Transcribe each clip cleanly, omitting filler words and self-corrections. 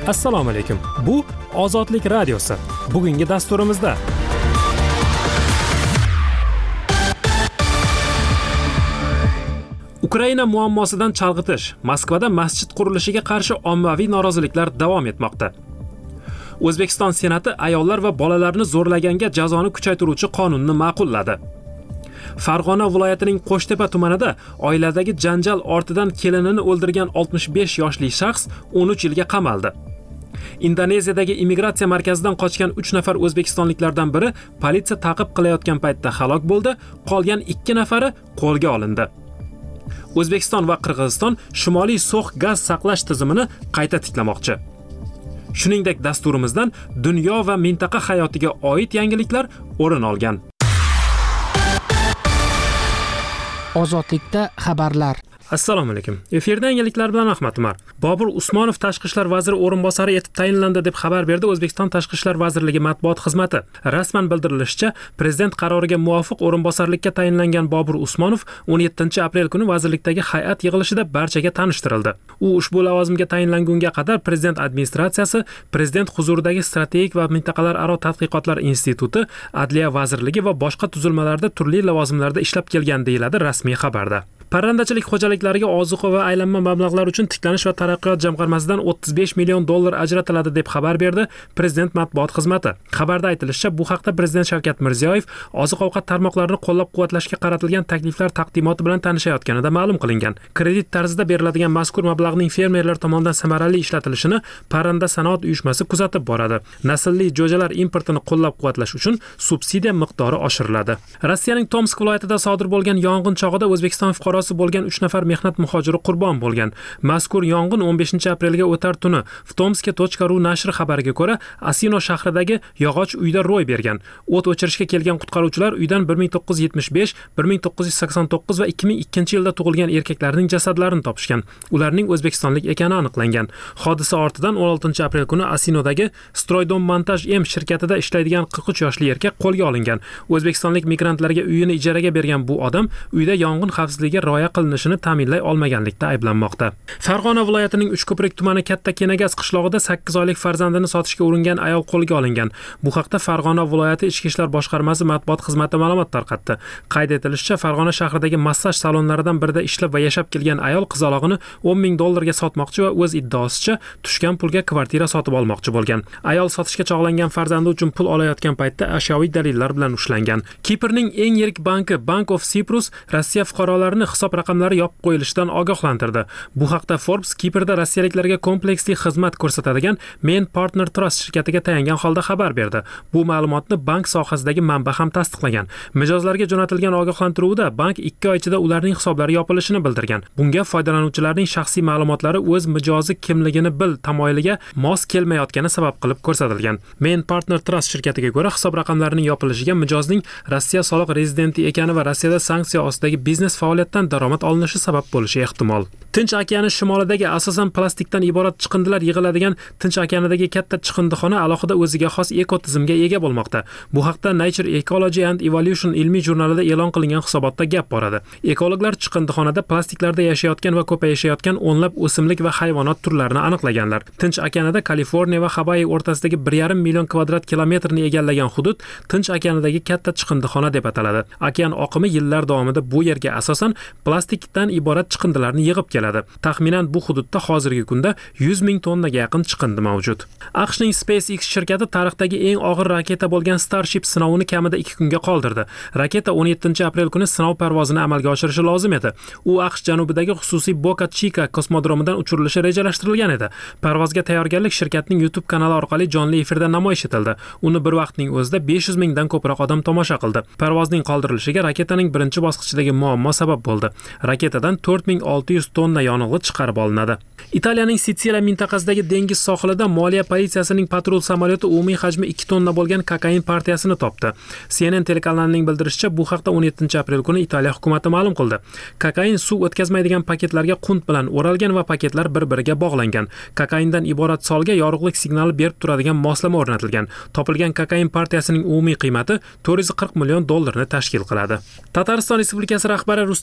Assalomu alaykum. Bu Ozodlik radiosi. Bugungi dasturimizda Ukraina muammosidan chalg'itish. Moskvada masjid qurilishiga qarshi ommaviy noroziliklar davom etmoqda. O'zbekiston Senati ayollar va bolalarni zo'rlaganga jazoni kuchaytiruvchi qonunni ma'qulladi. Farg'ona viloyatining Qo'shtepa tumanida oiladagi janjal ortidan kelinini o'ldirgan 65 yoshli shaxs 13 yilga qamaldi. Indoneziyadagi immigratsiya markazidan qochgan 3 nafar o'zbekistonliklardan biri politsiya ta'qib qilayotgan paytda halok bo'ldi, qolgan 2 nafari qo'lga olindi. O'zbekiston va Qirg'iziston Shimoliy So'x gaz saqlash tizimini qayta tiklamoqchi. Shuningdek, dasturimizdan dunyo va mintaqa hayotiga oid yangiliklar o'rin olgan. Ozodlikda xabarlar. Assalomu alaykum. Efirda yangiliklar bilan Ahmad Umar. Bobur Usmonov Tashqi ishlar vaziri o'rinbosari etib tayinlandi deb xabar berdi O'zbekiston Tashqi ishlar vazirligi matbuot xizmati. Rasman bildirilishicha, prezident qaroriga muvofiq o'rinbosarlikka tayinlangan Bobur Usmonov 17 aprel kuni vazirlikdagi hay'at yig'ilishida barchaga tanishtirildi. U ushbu lavozimga tayinlangunga qadar prezident administratsiyasi, prezident huzuridagi strategik va mintaqalararo tadqiqotlar instituti, Adliya vazirligi va boshqa tuzilmalarda turli lavozimlarda ishlab kelgan deyiladi rasmiy xabarda. Parrandachilik xo'jaliklariga ozuqa va aylanma mablag'lar uchun tiklanish va taraqqiyot jamg'armasidan 35 million dollar ajratiladi deb xabar berdi prezident matbuot xizmati. Xabarda aytilishicha, bu haqda prezident Shavkat Mirziyoyev oziq-ovqat tarmoqlarini qo'llab-quvvatlashga qaratilgan takliflar taqdimoti bilan tanishayotganida ma'lum qilingan. Kredit tarzida beriladigan mazkur mablag'ning fermerlar tomonidan samarali ishlatilishini Parranda sanoat uyushmasi kuzatib boradi. Naslli jo'jalar importini qo'llab-quvvatlash uchun subsidiya miqdori oshiriladi. Rossiyaning Tomsk viloyatida sodir bo'lgan yong'in chog'ida O'zbekiston fuqarosi bo'lgan 3 nafar mehnat muhojiri qurbon bo'lgan. Mazkur yong'in 15 aprelga o'tar tuni Tomska.ru nashri xabariga ko'ra Asino shahridagi yog'och uyda ro'y bergan. O't o'chirishga kelgan qutqaruvchilar uydan 1975, 1989 va 2002 yilda tug'ilgan erkaklarning jasadlarini topishgan. Ularning o'zbekistonlik ekani aniqlangan. Hodisa ortidan 16 aprel kuni Asinodagi Stroydom Montaj M shirkatida ishlaydigan 43 yoshli erkak qo'lga olingan. O'zbekistonlik migrantlarga uyini ijaraga bergan bu odam uyda yong'in xavfsizligiga rioya qilinishini ta'minlay olmaganlikda ayblanmoqda. Farg'ona viloyatining Uchko'prik tumani Katta Kenagaz qishlog'ida 8 oylik farzandini sotishga uringan ayol qo'lga olingan. Bu haqda Farg'ona viloyati Ichki ishlar boshqarmasi matbuot xizmati ma'lumot tarqatdi. Qayd etilishicha, Farg'ona shahridagi massaj salonlaridan birida ishlab va yashab kelgan ayol qizalog'ini 10 ming dollarga sotmoqchi va o'z iddaosicha tushgan pulga kvartira sotib olmoqchi bo'lgan. Ayol sotishga chog'langan farzandi uchun pul olayotgan paytda ashyoviy dalillar bilan ushlangan. Kiprning eng yirik banki Bank of Cyprus Rossiya fuqarolarini hisob raqamlari yopib qo'yilishidan ogohlantirdi. Bu haqda Forbes Kiprda rossiyaliklarga kompleksli xizmat ko'rsatadigan Men Partner Trust shirkatiga tayangan holda xabar berdi. Bu ma'lumotni bank sohasidagi manba ham tasdiqlagan. Mijozlarga jo'natilgan ogohlantiruvda bank 2 oy ichida ularning hisoblari yopilishini bildirgan. Bunga foydalanuvchilarning shaxsiy ma'lumotlari o'z mijozi kimligini bil tamoyiliga mos kelmayotgani sabab qilib ko'rsatilgan. Men Partner Trust shirkatiga ko'ra, hisob raqamlarining yopilishiga mijozning Rossiya soliq rezidenti ekani va Rossiyada sanksiya ostidagi biznes faoliyatdan daromad olinishi sabab bo'lishi ehtimol. Tinch okeani shimolidagi asosan plastikdan iborat chiqindilar yig'iladigan Tinch okeanidagi katta chiqindixona alohida o'ziga xos ekotizimga ega bo'lmoqda. Bu haqda Nature Ecology and Evolution ilmiy jurnalida e'lon qilingan hisobotda gap boradi. Ekologlar chiqindixonada plastiklarda yashayotgan va ko'payishayotgan o'nlab o'simlik va hayvonot turlarini aniqlaganlar. Tinch okeanida Kaliforniya va Havayi o'rtasidagi 1,5 million kvadrat kilometrni egallagan hudud Tinch okeanidagi katta chiqindixona deb ataladi. Okean oqimi yillar davomida bu yerga asosan plastikdan iborat chiqindilarni yig'ib keladi. Taxminan bu hududda hozirgi kunda 100 ming tonnaga yaqin chiqindi mavjud. AQShning SpaceX shirkati tarixdagi eng og'ir raketa bo'lgan Starship sinovini kamida 2 kunga qoldirdi. Raketa 17 aprel kuni sinov parvozini amalga oshirishi lozim edi. U AQSh janubidagi xususiy Boca Chica kosmodromidan uchirilishi rejalashtirilgan edi. Parvozga tayyorgarlik shirkatning YouTube kanali orqali jonli efirda namoyish etildi. Uni bir vaqtning o'zida 500 mingdan ko'proq odam tomosha qildi. Parvozning qoldirilishiga raketaning birinchi bosqichidagi muammo sabab bo'ldi. Raketadan 4600 tonna yonilg'i chiqarib olinadi. Italiyaning Sitsiliya mintaqasidagi dengiz sohilida moliya politsiyasining patrul samolyoti umumiy hajmi 2 tonna bo'lgan kokain partiyasini topdi. CNN telekanalining bildirishicha, bu haqda 17 aprel kuni Italiya hukumati ma'lum qildi. Kokain suv o'tkazmaydigan paketlarga qunt bilan o'ralgan va paketlar bir-biriga bog'langan. Kokaindan iborat solga yorug'lik signali berib turadigan moslama o'rnatilgan. Topilgan kokain partiyasining umumiy qiymati 440 million dollarni tashkil qiladi. Tatariston Respublikasi rahbari Rustam Minnixanov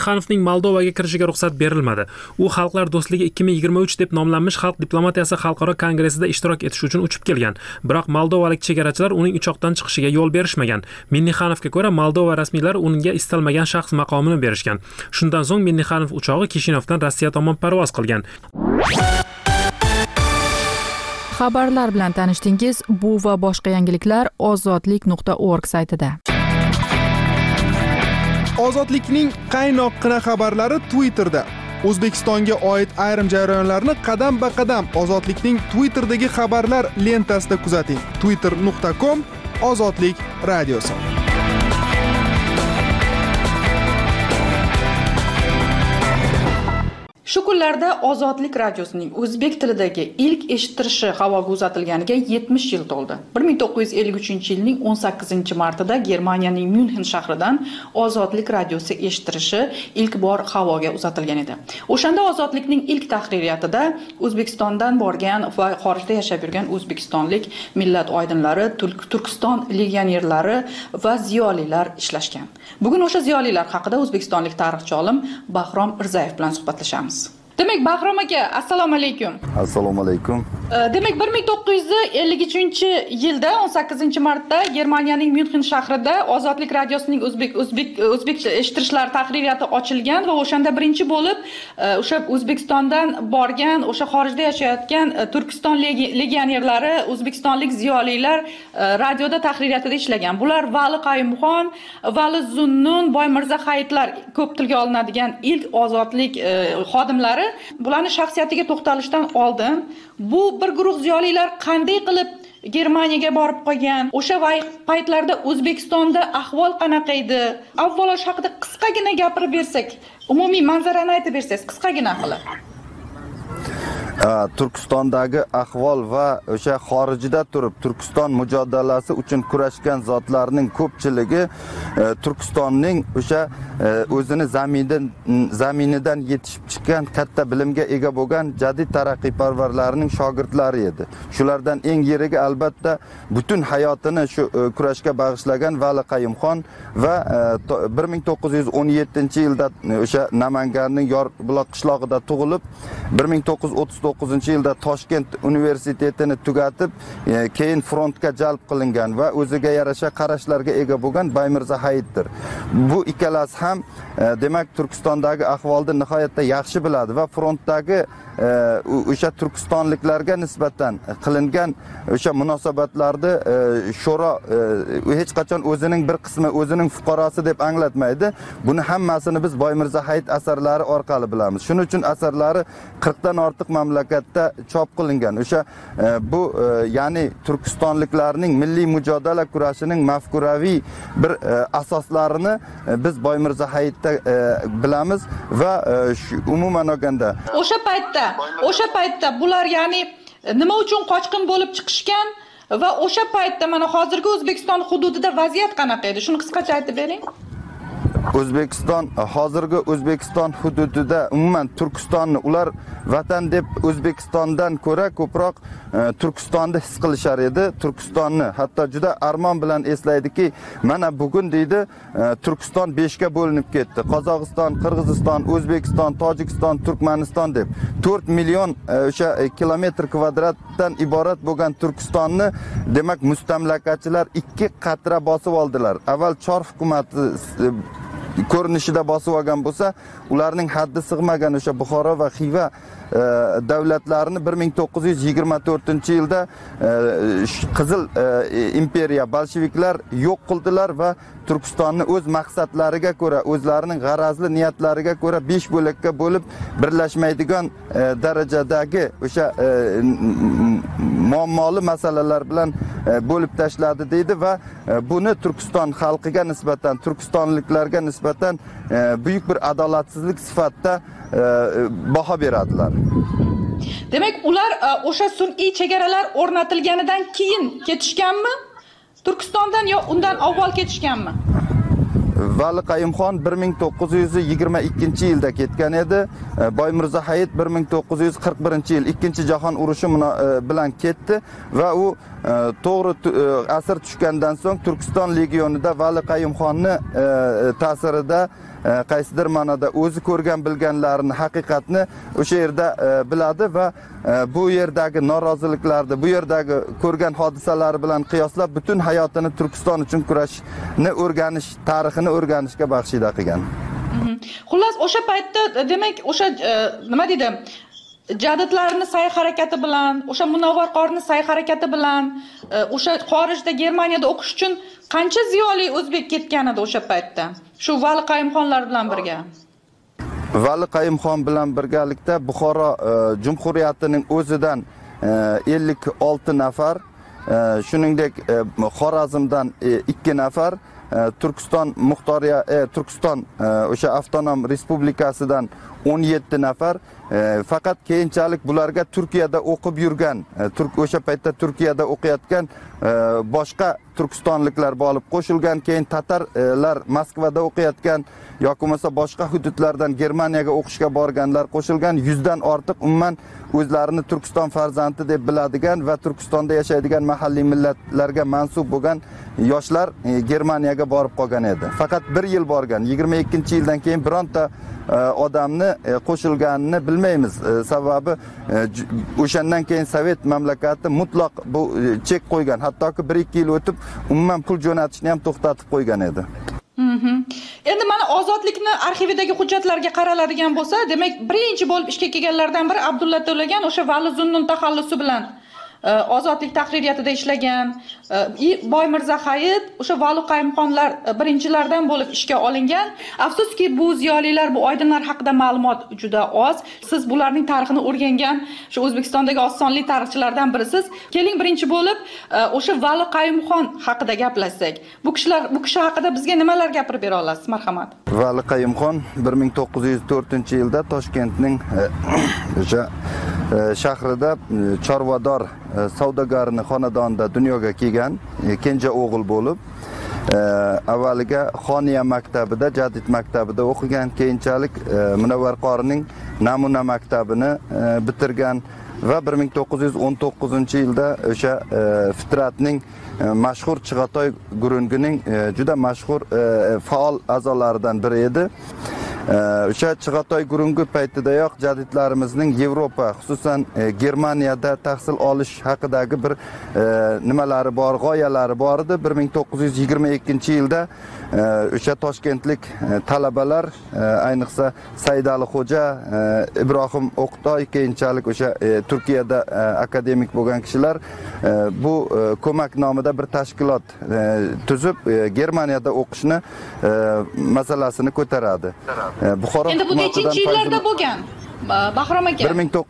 Minixanovning Moldovaga kirishiga ruxsat berilmadi. U Xalqlar do'stligi 2023 deb nomlanmish Xalq diplomatiyasi xalqaro kongressida ishtirok etish uchun uchib kelgan. Biroq moldovalik chegarachilar uning uchoqdan chiqishiga yo'l berishmagan. Minixanovga ko'ra, Moldova rasmiylari unga istalmagan shaxs maqomini berishgan. Shundan so'ng Minixanov uchog'i Kishinovdan Rossiya tomon parvoz qilgan. Xabarlar bilan tanishdingiz. Bu va boshqa yangiliklar ozodlik.org saytida. Ozodlikning qaynoqqina xabarlari Twitterda. O'zbekistonga oid ayrim jarayonlarni qadam-ba-qadam Ozodlikning Twitterdagi xabarlar lentasida kuzating. twitter.com Ozodlik radiosi. Shu kunlarda Ozodlik radiosining o'zbek tilidagi ilk eshittirishi havoga uzatilganiga 70 yil to'ldi. 1953-yilning 18-martida Germaniyaning Myunxen shahridan Ozodlik radiosi eshittirishi ilk bor havoga uzatilgan edi. O'shanda Ozodlikning ilk tahririyatida O'zbekistondan borgan va xorijda yashab yurgan o'zbekistonlik millat oydinlari, Turkiston legionerlari va ziyolilar ishlashgan. Bugun o'sha ziyolilar haqida o'zbekistonlik tarixchi olim Bahrom Irzayev bilan suhbatlashamiz. Demak, Bahrom aka, assalomu alaykum. Assalomu alaykum. Demak, 1953-yilda 18-martda Germaniyaning Myunxen shahrida Ozodlik radiosining o'zbek eshittirishlar tahririyati ochilgan va o'shanda birinchi bo'lib o'sha O'zbekistondan borgan, o'sha xorijda yashayotgan Turkiston legionerlari, o'zbekistonlik ziyolilar radioda tahririyatida ishlagan. Bular Vali Qayumxon, Vali Zunnun, Boymirza Hayitlar ko'p tilga olinadigan ilk ozodlik xodimlari. Bularning shaxsiyatiga to'xtalishdan oldin, bu bir guruh ziyolilar qanday qilib Germaniyaga borib qolgan? O'sha paytlarda O'zbekistonda ahvol qanaqa edi? Avvalo shu haqida qisqagina gapirib bersak, umumiy manzarani aytib bersangiz, qisqagina qilib. Turkistondagi ahvol va o'sha xorijda turib Turkiston mujodalasi uchun kurashgan zotlarning ko'pchiligi Turkistonning o'sha o'zini zaminidan yetishib chiqqan katta bilimga ega bo'lgan jadid taraqqiyparvarlarning shogirdlari edi. Shulardan eng yiriga albatta butun hayotini shu kurashga bag'ishlagan Vali Qayumxon va 1917-yilda o'sha Namanganning Yorbuloq qishlog'ida tug'ilib 1939-yilda Toshkent universitetini tugatib, keyin frontga jalb qilingan va o'ziga yarasha qarashlarga ega bo'lgan Boymirza Hayitdir. Bu ikkalasi ham demak Turkistondagi ahvolni nihoyatda yaxshi biladi va frontdagi o'sha turkistonliklarga nisbatan qilingan o'sha munosabatlarni sho'ro hech qachon o'zining bir qismi o'zining fuqarosi deb anglatmaydi. Buni hammasini biz Boymirza Hayit asarlari orqali bilamiz. Shuning uchun asarlari 40 dan ortiq mamlakatda chop qilingan. O'sha bu ya'ni turkistonliklarning milliy mujodala kurashining mafkuraviy bir asoslarini biz Boymirza Hayitda bilamiz va umuman olganda o'sha paytda bular ya'ni nima uchun qochqin bo'lib chiqishgan va o'sha paytda mana hozirgi O'zbekiston hududida vaziyat qanaqa edi? Shuni qisqacha aytib bering. Hozirgi O'zbekiston hududida umuman Turkistonni ular vatan deb O'zbekistondan ko'ra ko'proq Turkistonni his qilishar edi. Turkistonni hatto juda armon bilan eslaydiki, mana bugun deydi Turkiston 5 ga bo'linib ketdi. Qozog'iston, Qirg'iziston, O'zbekiston, Tojikiston, Turkmaniston deb 4 million o'sha kilometr kvadratdan iborat bo'lgan Turkistonni demak mustamlakachilar 2 qatra bosib oldilar. Avval Chor hukumati ko'rinishida bosib olgan bo'lsa, ularning haddi sig'magan o'sha Buxoro va Xiva davlatlarini 1924-yilda Qizil imperiya bolsheviklar yo'q qildilar va Turkistonni o'z maqsadlariga ko'ra, o'zlarining g'arazli niyatlariga ko'ra 5 bo'lakka bo'lib birlashmaydigan darajadagi o'sha muammoli masalalar bilan bo'lib tashladi deydi va buni Turkiston xalqiga nisbatan, turkistonliklarga nisbatan buyuk bir adolatsizlik sifatida baho beradilar. Demak, ular o'sha sun'iy chegaralar o'rnatilganidan keyin ketishganmi? Turkistondan yo undan avval ketishganmi? Vali Qayumxon 1922-yilda ketgan edi. Boymirza Hayit 1941-yil Ikkinchi jahon urushi bilan ketdi va u to'g'ri asir tushgandan so'ng Turkiston legionida Vali Qayumxonni ta'sirida qaysidir ma'noda o'zi ko'rgan bilganlarini haqiqatni o'sha yerda biladi va bu yerdagi noroziliklarni, bu yerdagi ko'rgan hodisalari bilan qiyoslab butun hayotini Turkiston uchun kurashni o'rganish, tarixini o'rganishga baxshida qilgan. Xullas, o'sha paytda demak, o'sha nima deydi? Jadidlarni sa'y-harakati bilan, o'sha Munavvar qorining sa'y-harakati bilan, o'sha xorijda Germaniyada o'qish uchun qancha ziyoli o'zbek ketgan edi o'sha paytda? Shu Vali Qayumxonlar bilan birga. Vali Qayumxon bilan birgalikda Buxoro Jumhuriyatining o'zidan 56 nafar, shuningdek Xorazmdan 2 nafar, Turkiston Turkiston o'sha avtonom respublikasidan 17 nafar, faqat keyinchalik bularga Turkiyada o'qib yurgan, o'sha paytda Turkiyada o'qiyotgan boshqa turkistonliklar bo'lib qo'shilgan, keyin tatarlar Moskvada o'qiyotgan yoki bo'lmasa boshqa hududlardan Germaniyaga o'qishga borganlar qo'shilgan. 100 dan ortiq umuman o'zlarini Turkiston farzandi deb biladigan va Turkistonda yashaydigan mahalliy millatlarga mansub bo'lgan yoshlar Germaniyaga borib qolgan edi. Faqat 1 yil borgan. 22-yildan keyin bironta odamni qo'shilganini bilmaymiz. Sababi o'shandan keyin Sovet mamlakati mutlaq bu chek qo'ygan. Hattoki 1-2 yil o'tib umuman pul jo'natishni ham to'xtatib qo'ygan edi. Endi mana Ozodlikni arxividagi hujjatlarga qaraladigan bo'lsa, demak, birinchi bo'lib ishga kelganlardan biri Abdulla To'lagan o'sha Vali Zunnun taxallusi bilan Ozodlik tahririyatida ishlagan. Boymirza Hayit o'sha Vali Qayumxonlar birinchilardan bo'lib ishga olingan. Afsuski, bu ziyolilar, bu oydinlar haqida ma'lumot juda oz. Siz bularning tarixini o'rgangan, shu O'zbekistondagi osonli tarixchilardan birisiz. Keling, birinchi bo'lib o'sha Vali Qayumxon haqida gaplashsak. Bu kishi haqida bizga nimalar gapirib bera olasiz, marhamat? Vali Qayumxon 1904-yilda Toshkentning o'sha shahrida chorvador savdogarning xonadonida dunyoga kelgan, kenja o'g'il bo'lib, avvaliga Xoniya maktabida, Jadid maktabida o'qigan, keyinchalik Munavvar qorining namuna maktabini bitirgan va 1919-yilda o'sha Fitratning mashhur Chig'atoy gurungining juda mashhur faol a'zolaridan biri edi. O'sha Chig'atoy gurungi paytidayoq jadidlarimizning Yevropa, xususan Germaniyada tahsil olish haqidagi bir nimalari bor, g'oyalari bor edi. 1922-yilda o'sha toshkentlik talabalar, ayniqsa Saidali Xo'ja, Ibrohim O'qtoy, keyinchalik o'sha Turkiyada akademik bo'lgan kishilar bu ko'mak nomida bir tashkilot tuzib Germaniyada o'qishni masalasini ko'taradi. Buxoro endi bu nechinchi yillarda bo'lgan? Bahrom aka.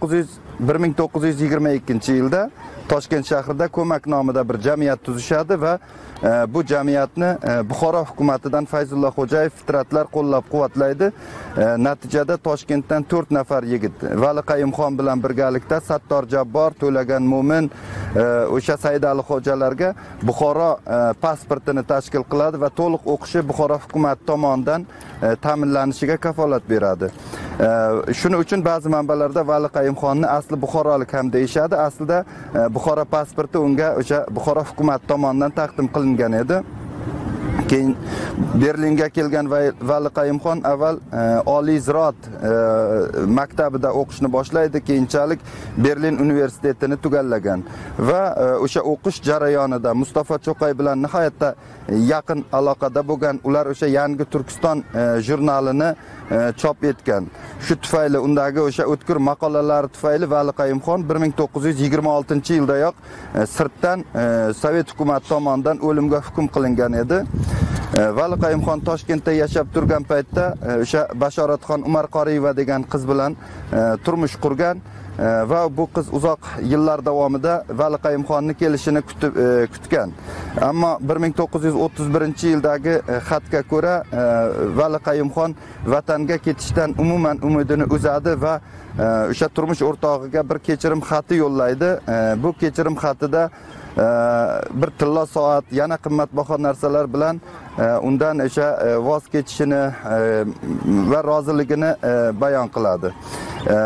1922-yilda Toshkent shahrida ko'mak nomida bir jamiyat tuzishadi va bu jamiyatni Buxoro hukumatidan Fayzullo Xo'jayev Fitratlar qo'llab-quvvatlaydi. Natijada Toshkentdan 4 nafar yigit Vali Qayumxon bilan birgalikda Sattor Jabbor, To'lagan Mo'min, o'sha Saidali Xo'jalarga Buxoro pasportini tashkil qiladi va to'liq o'qishi Buxoro hukumati tomonidan ta'minlanishiga kafolat beradi. Shuning uchun ba'zi manbalarda Vali Qayumxonni asli buxorolik ham deyishadi. Aslida Buxoro pasporti unga o'sha Buxoro hukumati tomonidan taqdim qilingan edi. Keyin Berlinga kelgan Vali Qayumxon avval Oliy ziroat maktabida o'qishni boshlaydi, keyinchalik Berlin universitetini tugallagan va o'sha o'qish jarayonida Mustafa Cho'qay bilan nihoyatda yaqin aloqada bo'lgan. Ular o'sha Yangi Turkiston jurnalini chop etgan. Shu tufayli undagi o'sha o'tkir maqolalari tufayli Vali Qayumxon 1926-yildayoq sirtdan Sovet hukumati tomonidan o'limga hukm qilingan edi. Vali Qayumxon Toshkentda yashab turgan paytda o'sha Bashoratxon Umar Qoriyeva degan qiz bilan turmush qurgan va bu qiz uzoq yillar davomida Vali Qayumxonni kelishini kutgan. Ammo 1931-yildagi xatga ko'ra Vali Qayumxon vatanga ketishdan umuman umidini uzadi va o'sha turmush o'rtog'iga bir kechirim xati yo'llaydi. Bu kechirim xatida bir tilla soat, yana qimmatbaho narsalar bilan undan o'sha voz kechishini va roziligini bayon qiladi.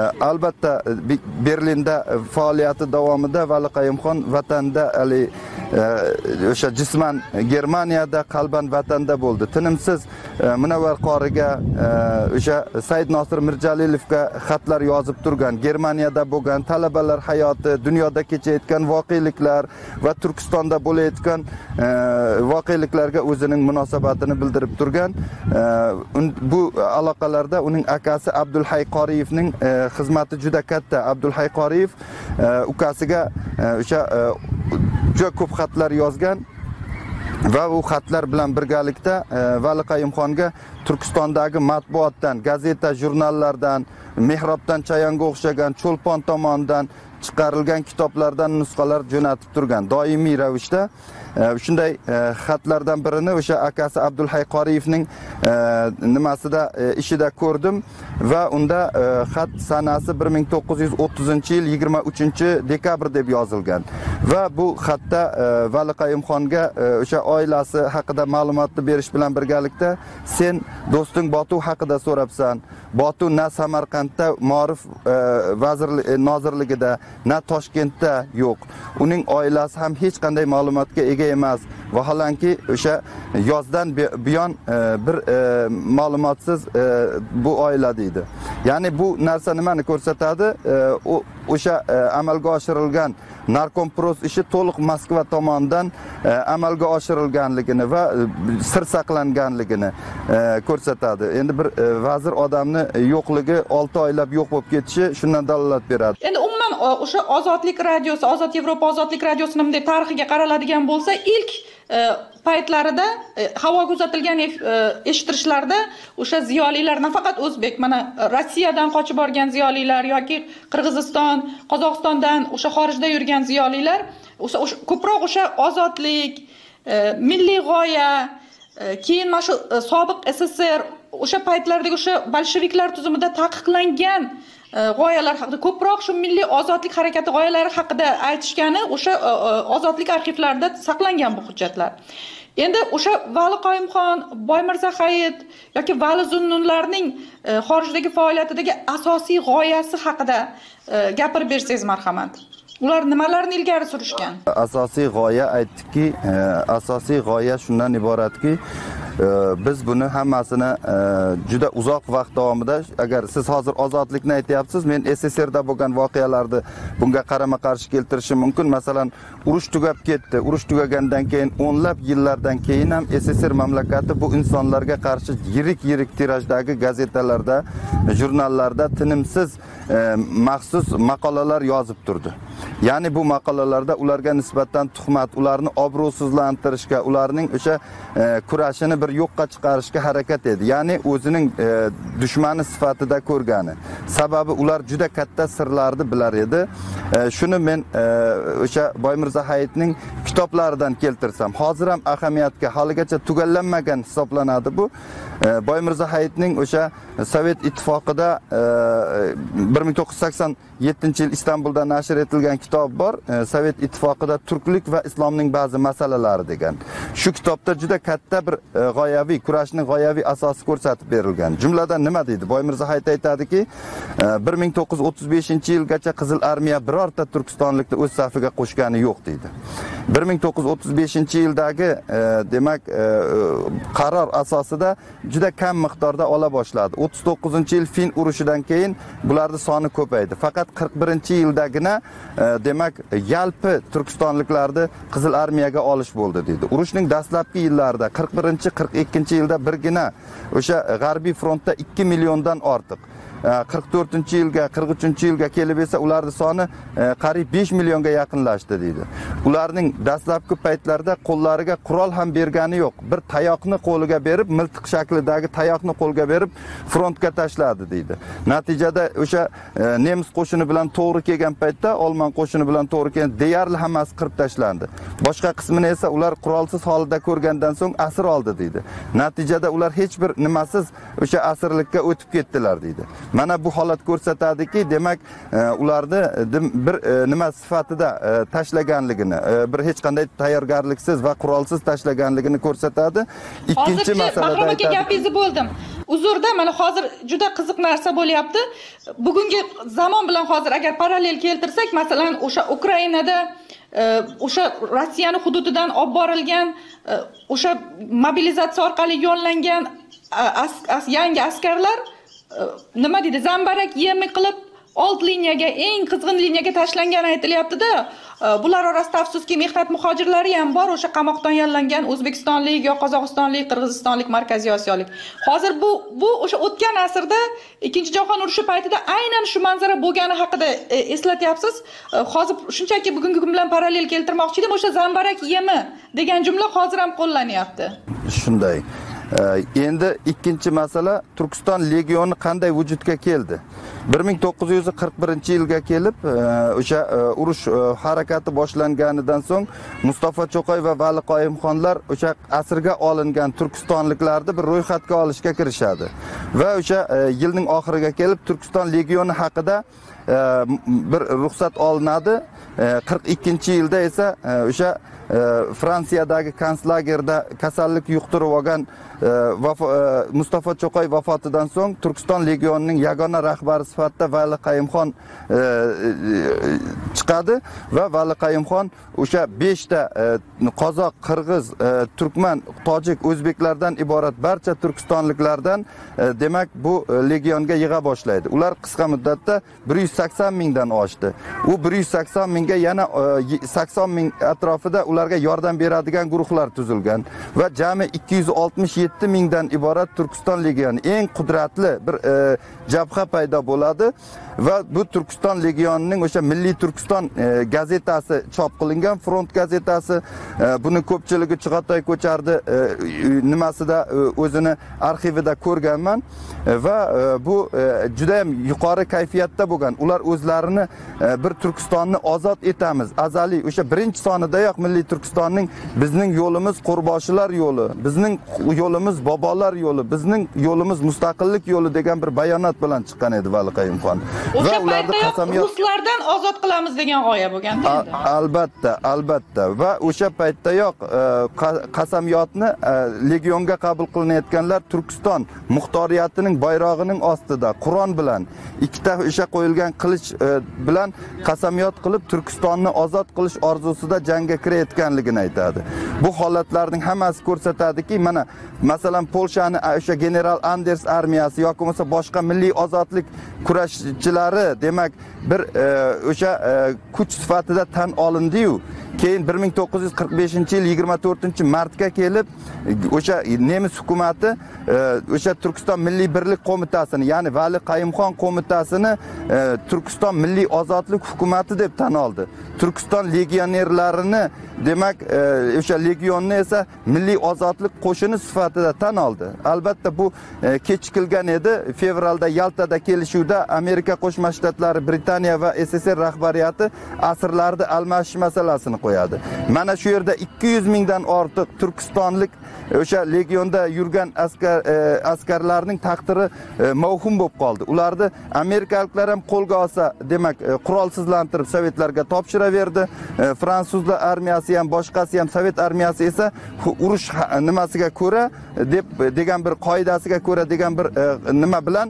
Albatta Berlinda faoliyati davomida Vali Qayumxon vatanda o'sha jisman Germaniyada, qalban vatanda bo'ldi. Tinimsiz Munavvar qoriga, o'sha Said Nosir Mirjalilovga xatlar yozib turgan, Germaniyada bo'lgan talabalar hayoti, dunyoda kechayotgan voqeliklar va Turkistonda bo'layotgan voqeliklarga o'zining munosabatini bildirib turgan. Bu aloqalarda uning akasi Abdulhay Qoriyevning xizmati juda katta. Abdulhay Qoriyev ukasiga o'sha juda ko'p xatlar yozgan va u xatlar bilan birgalikda Vali Qayumxonga Turkistondagi matbuotdan, gazeta, jurnallardan, Mehrobdan Chayonga o'xshagan Cho'lpon tomonidan chiqarilgan kitoblardan nusxalar jo'natib turgan. Doimiy ravishda shunday xatlardan birini o'sha akasi Abdulhay Qoriyevning nimasida ishida ko'rdim va unda xat sanasi 1930-yil 23-dekabr deb yozilgan. Va bu xatda Vali Qayumxonga o'sha oilasi haqida ma'lumotni berish bilan birgalikda sen do'sting Botu haqida so'rabsan. Botu na Samarqandda Ma'rif nozirligida, na Toshkentda yo'q. Uning oilasi ham hech qanday ma'lumotga ega emas. Vaholanki o'sha yozdan buyon bir ma'lumotsiz bu oila deydi. Ya'ni bu narsa nimani ko'rsatadi? O'sha amalga oshirilgan Narkompros ishi to'liq Moskva tomonidan amalga oshirilganligini va sir saqlanganligini ko'rsatadi. Endi bir vazir odamni yo'qligi 6 oylab yo'q bo'lib ketishi shundan dalolat beradi. Endi umuman o'sha Ozodlik radiosi, Ozod Yevropa Ozodlik radiosining bunday tarixiga qaraladigan bo'lsa, ilk paytlarida havoga uzatilgan eshittirishlarda o'sha ziyolilar nafaqat o'zbek, mana Rossiyadan qochib borgan ziyolilar yoki Qirg'iziston, Qozog'istondan o'sha xorijda yurgan ziyolilar ko'proq o'sha ozodlik, milliy g'oya, keyin mana shu sobiq SSR o'sha paytlardagi o'sha bolsheviklar tuzumida taqiqlangan g'oyalar haqida ko'proq shu milliy ozodlik harakati g'oyalari haqida aytishgani o'sha ozodlik arxivlarida saqlangan bu hujjatlar. Endi o'sha Vali Qayumxon, Boymirza Hayit yoki Vali Zunnunlarning xorijdagi faoliyatidagi asosiy g'oyasi haqida gapirib bersangiz marhamat. Ular nimalarni ilgari surishgan? Asosiy g'oya aytdikki, asosiy g'oya shundan iboratki, biz buni hammasini juda uzoq vaqt davomida, agar siz hozir ozodlikni aytyapsiz, men SSRda bo'lgan voqealarni bunga qarama-qarshi keltirishim mumkin. Masalan, urush tugab ketdi. Urush tugagandan keyin o'nlab yillardan keyin ham SSR mamlakati bu insonlarga qarshi yirik tirajdagi gazetalarda, jurnallarda tinimsiz maxsus maqolalar yozib turdi. Ya'ni bu maqolalarda ularga nisbatan tuhmat, ularni obro'sizlantirishga, ularning o'sha kurashini bir yo'qqa chiqarishga harakat edi. Ya'ni o'zining dushmani sifatida ko'rgani. Sababi ular juda katta sirlarni bilar edi. Shuni men o'sha Boymirza Hayitning kitoblaridan keltirsam, hozir ham ahamiyatga haligacha tugallanmagan hisoblanadi bu. Boymirza Hayitning o'sha Sovet ittifoqida 1987-yil Istanbulda nashr etilgan kitob bor. Sovet ittifoqida turklik va islomning ba'zi masalalari degan. Shu kitobda juda katta bir g'oyaviy, kurashning g'oyaviy asosi ko'rsatib berilgan. Jumladan nima deydi? Boymirza Hayit aytadiki, 1935-yilgacha Qizil armiya birorta turkistonlikni o'z safiga qo'shgani yo'q deydi. 1935-yildagi demak qaror asosida juda kam miqdorda ola boshladi. 39-yil Fin urushidan keyin bularning soni ko'paydi. Faqat 41-yildagina demak yalpi turkistonliklarni Qizil armiyaga olish bo'ldi deydi. Urushning dastlabki yillarida 41-42-yilda birgina o'sha g'arbiy frontda 2 milliondan ortiq, 44-yilga, 43-yilga kelib esa ularning soni qariyb 5 millionga yaqinlashdi deydi. Ularning dastlabki paytlarda qo'llariga qurol ham bergani yo'q. Bir tayoqni qo'liga berib, miltiq shaklidagi tayoqni qo'lga berib frontga tashladi deydi. Natijada o'sha nemis qo'shini bilan to'g'ri kelgan paytda olman qo'shini bilan to'g'ri kelgan deyarli hammasi qirib tashlandi. Boshqa qismini esa ular qurolsiz holida ko'rgandan so'ng asir oldi deydi. Natijada ular hech bir nimasiz o'sha asirlikka o'tib ketdilar deydi. Mana bu holat ko'rsatadiki, demak ularni bir nima sifatida tashlaganligini, bir hech qanday tayyorgarliksiz va qurolsiz tashlaganligini ko'rsatadi. Ikkinchi masalada aytadi. Gapingizni bo'ldim. Uzrda, mana hozir juda qiziq narsa bo'lyapti. Bugungi zamon bilan hozir agar parallel keltirsak, masalan, o'sha Ukrainada o'sha Rossiyani hududidan olib borilgan o'sha mobilizatsiya orqali yo'llangan yangi askarlar nima deydi, zambarak yemi qilib old liniyaga, eng qizg'in liniyaga tashlangani aytilyapti-da. Bular orasida afsuski mehnat muhojirlari ham bor, o'sha qamoqdan yollangan o'zbekistonlik, yo qozog'istonlik, qirg'izistonlik, markaziy osiyolik. Hozir bu o'sha o'tgan asrda Ikkinchi jahon urushi paytida aynan shu manzara bo'lgani haqida eslatyapsiz. Hozir shunchaki bugungi kun bilan parallel keltirmoqchi edim, o'sha zambarak yemi degan jumla hozir ham qo'llanyapti. Shunday. Endi ikkinchi masala, Turkiston legioni qanday vujudga keldi? 1941-yilga kelib, o'sha urush harakati boshlanganidan so'ng Mustafa Cho'qay va Vali Qoyimxonlar o'sha asirga olingan turkistonliklarni bir ro'yxatga olishga kirishadi. Va o'sha yilning oxiriga kelib Turkiston legioni haqida bir ruxsat olinadi. 42-yilda esa o'sha Fransiyadagi konslagerda kasallik yuqtirib olgan Mustafa Cho'qay vafotidan so'ng Turkiston legionining yagona rahbari sifatida Vali Qayimxon chiqadi va Vali Qayimxon o'sha 5 ta qozoq, qirg'iz, turkman, tojik, o'zbeklardan iborat barcha turkistonliklardan demak bu legionga yig'a boshlaydi. Ular qisqa muddatda 180 mingdan oshdi. U 180 mingga yana 80 ming atrofida ularga yordam beradigan guruhlar tuzilgan va jami 267 mingdan iborat Turkiston legioni eng qudratli bir jabha paydo bo'ladi va bu Turkiston legionining o'sha Milliy Turkiston gazetasi chop qilingan, Front gazetasi, buni ko'pchiligi Chig'atoy ko'chardi nimasida o'zini arxivida ko'rganman va bu juda ham yuqori kayfiyatda bo'lgan. Ular o'zlarini bir Turkistonni ozod etamiz, azaliy o'sha birinchi sonidayoq Milliy Turkistonning bizning yo'limiz Qo'rboshilar yo'li, bizning yo'limiz bobolar yo'li, bizning yo'limiz mustaqillik yo'li degan bir bayonot bilan chiqqan edi Vali Qayimxon. O'sha paytda ruslardan ozod qilamiz degan g'oya bo'lgan endi. Albatta va o'sha paytdayoq qasamyotni legionga qabul qilinayotganlar Turkiston muxtoriyatining bayrog'ining ostida Qur'on bilan ikkita o'sha qo'yilgan qilich bilan qasamyot qilib Turkistonni ozod qilish orzusida jangga kirayotganligini aytadi. Bu holatlarning hammasi ko'rsatadiki, mana masalan Polshani o'sha general Anders armiyasi yoki bo'lmasa boshqa milliy ozodlik kurashchilari demak bir o'sha kuch sifatida tan olindi-yu, keyin 1945-yil 24-martga kelib o'sha nemis hukumatı o'sha Turkiston Milliy Birlik qo'mitasini, ya'ni Vali Qayimxon qo'mitasini Turkiston Milliy ozodlik hukumati deb tan oldi. Turkiston legionerlarini demak o'sha legionni esa Milliy ozodlik qo'shini sifatida tan oldi. Albatta bu kechikilgan edi. Fevralda Yaltada kelishuvda Amerika Qo'shma Shtatlari, Britaniya va SSR rahbariyati asirlarni almashish masalasini qo'yadi. Mana shu yerda 200 mingdan ortiq turkistonlik o'sha legionda yurgan askarlarning taqdiri mavhum bo'lib qoldi. Ularni amerikaliklar ham qo'lga olsa, demak, qurolsizlantirib sovetlarga topshiraverdi. Fransuzlar armiyasi ham, boshqasi ham, sovet armiyasi esa urush nimasiga ko'ra degan bir qoidasiga ko'ra degan bir nima bilan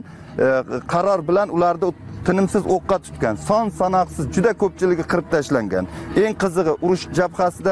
qaror bilan ularni tinimsiz o'qqa tutgan. Son sanoqsiz juda ko'pchiligi qirib tashlangan. Eng qizig'i urush jabhasida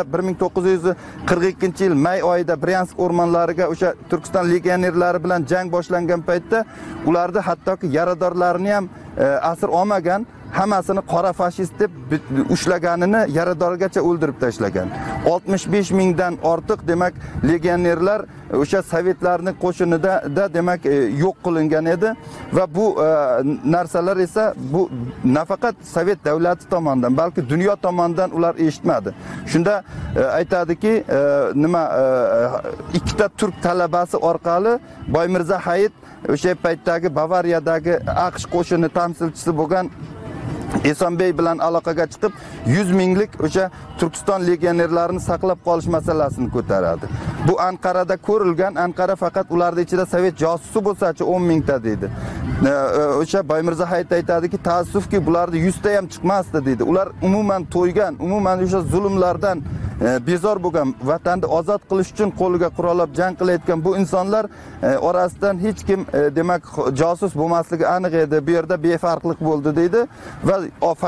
1942-yil may oyida Bryansk o'rmonlariga o'sha Turkiston legionerlari bilan jang boshlangan paytda ularni hattoki yaradorlarini ham asir olmagan, hammasini qora fashist deb ushlaganini yaradorgacha o'ldirib tashlagan. 65 mingdan ortiq demak legionerlar o'sha sovetlarning qo'shinida demak yo'q qilingan edi va bu narsalar esa bu nafaqat sovet davlati tomonidan, balki dunyo tomonidan ular eshitmadi. Shunda aytadiki, nima ikkita turk talabasi orqali Boymirza Hayit o'sha paytdagi Bavariyadagi AQSh qo'shini tamsilchisi bo'lgan Esonbey bilan aloqaga chiqib 100 minglik o'sha Turkiston legionerlarini saqlab qolish masalasini ko'taradi. Bu Anqarada ko'rilgan, Anqara faqat ularning ichida sovet josusi bo'lsa-chi 10 mingta deydi. O'sha Boymirza Hayit aytadiki, taassufki bularning 100 ta ham chiqmasdi deydi. Ular umuman to'ygan, umuman o'sha zulmlardan bezor bo'lgan, vatanni ozod qilish uchun qo'liga qurol olib jang qilayotgan bu insonlar orasidan hech kim demak josus bo'lmasligi aniq edi. Bu yerda befarqlik bo'ldi deydi va faqat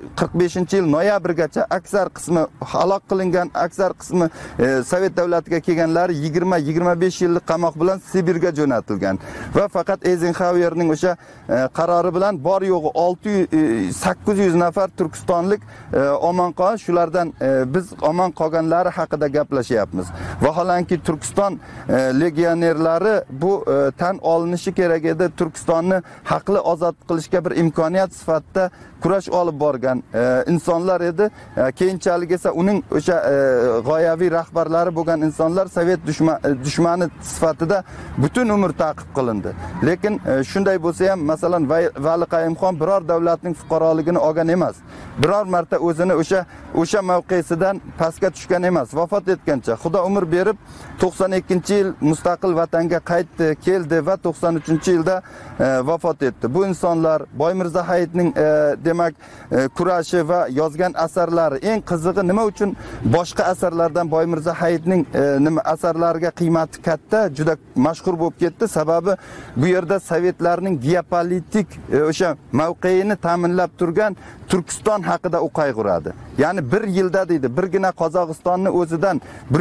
45-yil noyabrgacha aksar qismi halok qilingan, aksar qismi Sovet davlatiga kelganlari 20-25 yillik qamoq bilan Sibirga jo'natilgan va faqat Eisenhowerning o'sha qarori bilan bor yo'g'i 800 nafar turkistonlik omon qolgan. Shulardan biz omon qolganlari haqida gaplashyapmiz. Vaholanki Turkiston legionerlari bu tan olinishi kerak edi. Turkistonni haqli ozod qilishga bir imkoniyat sifatida kurash olib borgan insonlar edi. Keyinchalik esa uning o'sha g'oyaviy rahbarlari bo'lgan insonlar Sovet dushmani sifatida butun umr ta'qib qilindi. Lekin shunday bo'lsa ham, masalan, Vali Qayumxon biror davlatning fuqaroligini olgan emas. Biror marta o'zini o'sha mavqesidan pastga tushgan emas. Vafot etgancha Xudo umr berib 92-yil mustaqil vatanga qaytdi, keldi va 93-yilda vafot etdi. Bu insonlar Boymirza Hayitning demak kurashi va yozgan asarlari eng qizig'i nima uchun boshqa asarlardan Boymirza Hayitning nima asarlariga qiymati katta, juda mashhur bo'lib ketdi. Sababi bu yerda sovetlarning geopolitik o'sha mavqeini ta'minlab turgan Turkiston haqida u qayg'uradi. Ya'ni bir yilda deydi, birgina Qozog'istonni o'zidan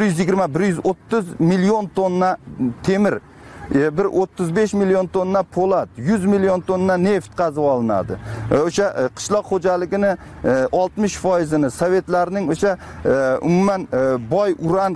120-130 million tonna temir, bir 35 million tonna po'lat, 100 million tonna neft qazib olinadi. O'sha qishloq xo'jaligini 60%ni sovetlarning o'sha umuman boy uran,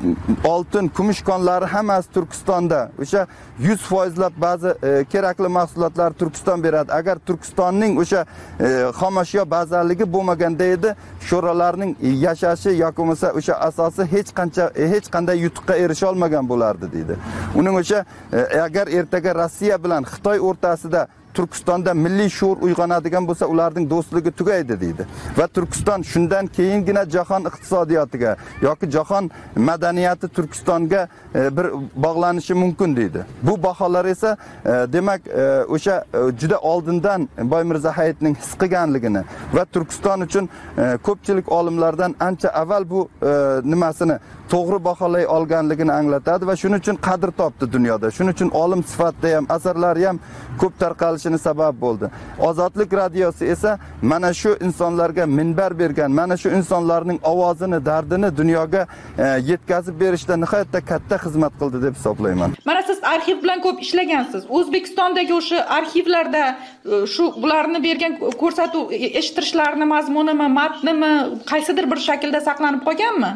oltin, kumush konlari hammasi Turkistonda. O'sha 100% ba'zi kerakli mahsulotlar Turkiston beradi. Agar Turkistonning o'sha xomashyo bazaligi bo'lmaganda edi, sho'rolarning yashashi yoki bo'lmasa o'sha asosi hech qanday yutuqqa erisha olmagan bo'lardi deydi. Uning o'sha agar ertaga Rossiya bilan Xitoy o'rtasida Turkistonda milliy shuur uyg'onadigan bo'lsa, ularning do'stligi tugaydi deydi. Va Turkiston shundan keyingina jahon iqtisodiyotiga yoki jahon madaniyati Turkistonga bir bog'lanishi mumkin deydi. Bu baholar esa demak o'sha juda oldindan Boymirza Hayitning his qilganligini va Turkiston uchun ko'pchilik olimlardan ancha avval bu nimasini to'g'ri baholay olganligini anglatadi va shuning uchun qadr topdi dunyoda. Shuning uchun olim sifatida ham, asarlari ham ko'p tarqalishini sabab bo'ldi. Ozodlik radiosi esa mana shu insonlarga minbar bergan, mana shu insonlarning ovozini, dardini dunyoga yetkazib berishda nihoyatda katta xizmat qildi deb hisoblayman. Mana siz arxiv bilan ko'p ishlagansiz. O'zbekistondagi o'sha arxivlarda shu bularni bergan ko'rsatuv eshittirishlarning mazmunimi, matnimi qaysidir bir shaklda saqlanib qolganmi?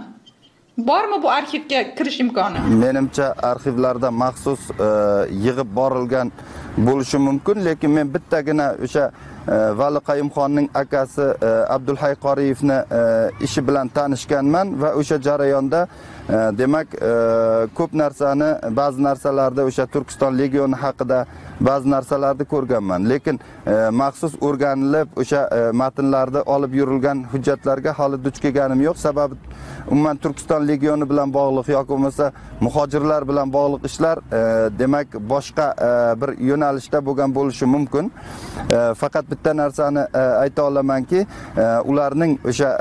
Bormi bu arxivga kirish imkoni? Menimcha arxivlarda maxsus yig'ib borilgan bo'lishi mumkin, lekin men bittagina o'sha Vali Qayumxonning akasi Abdulhay Qoriyevni ishi bilan tanishganman va o'sha jarayonda demak ko'p narsani, ba'zi narsalarda o'sha Turkiston legioni haqida ba'zi narsalarni ko'rganman, lekin maxsus o'rganilib o'sha matnlarda olib yurilgan hujjatlarga hali duch kelganim yo'q. Sababi umuman Turkiston legioni bilan bog'liq yoki bo'lmasa muhojirlar bilan bog'liq ishlar demak boshqa bir yo'nalishda bo'lgan bo'lishi mumkin. Faqat bitta narsani ayta olamanki, ularning o'sha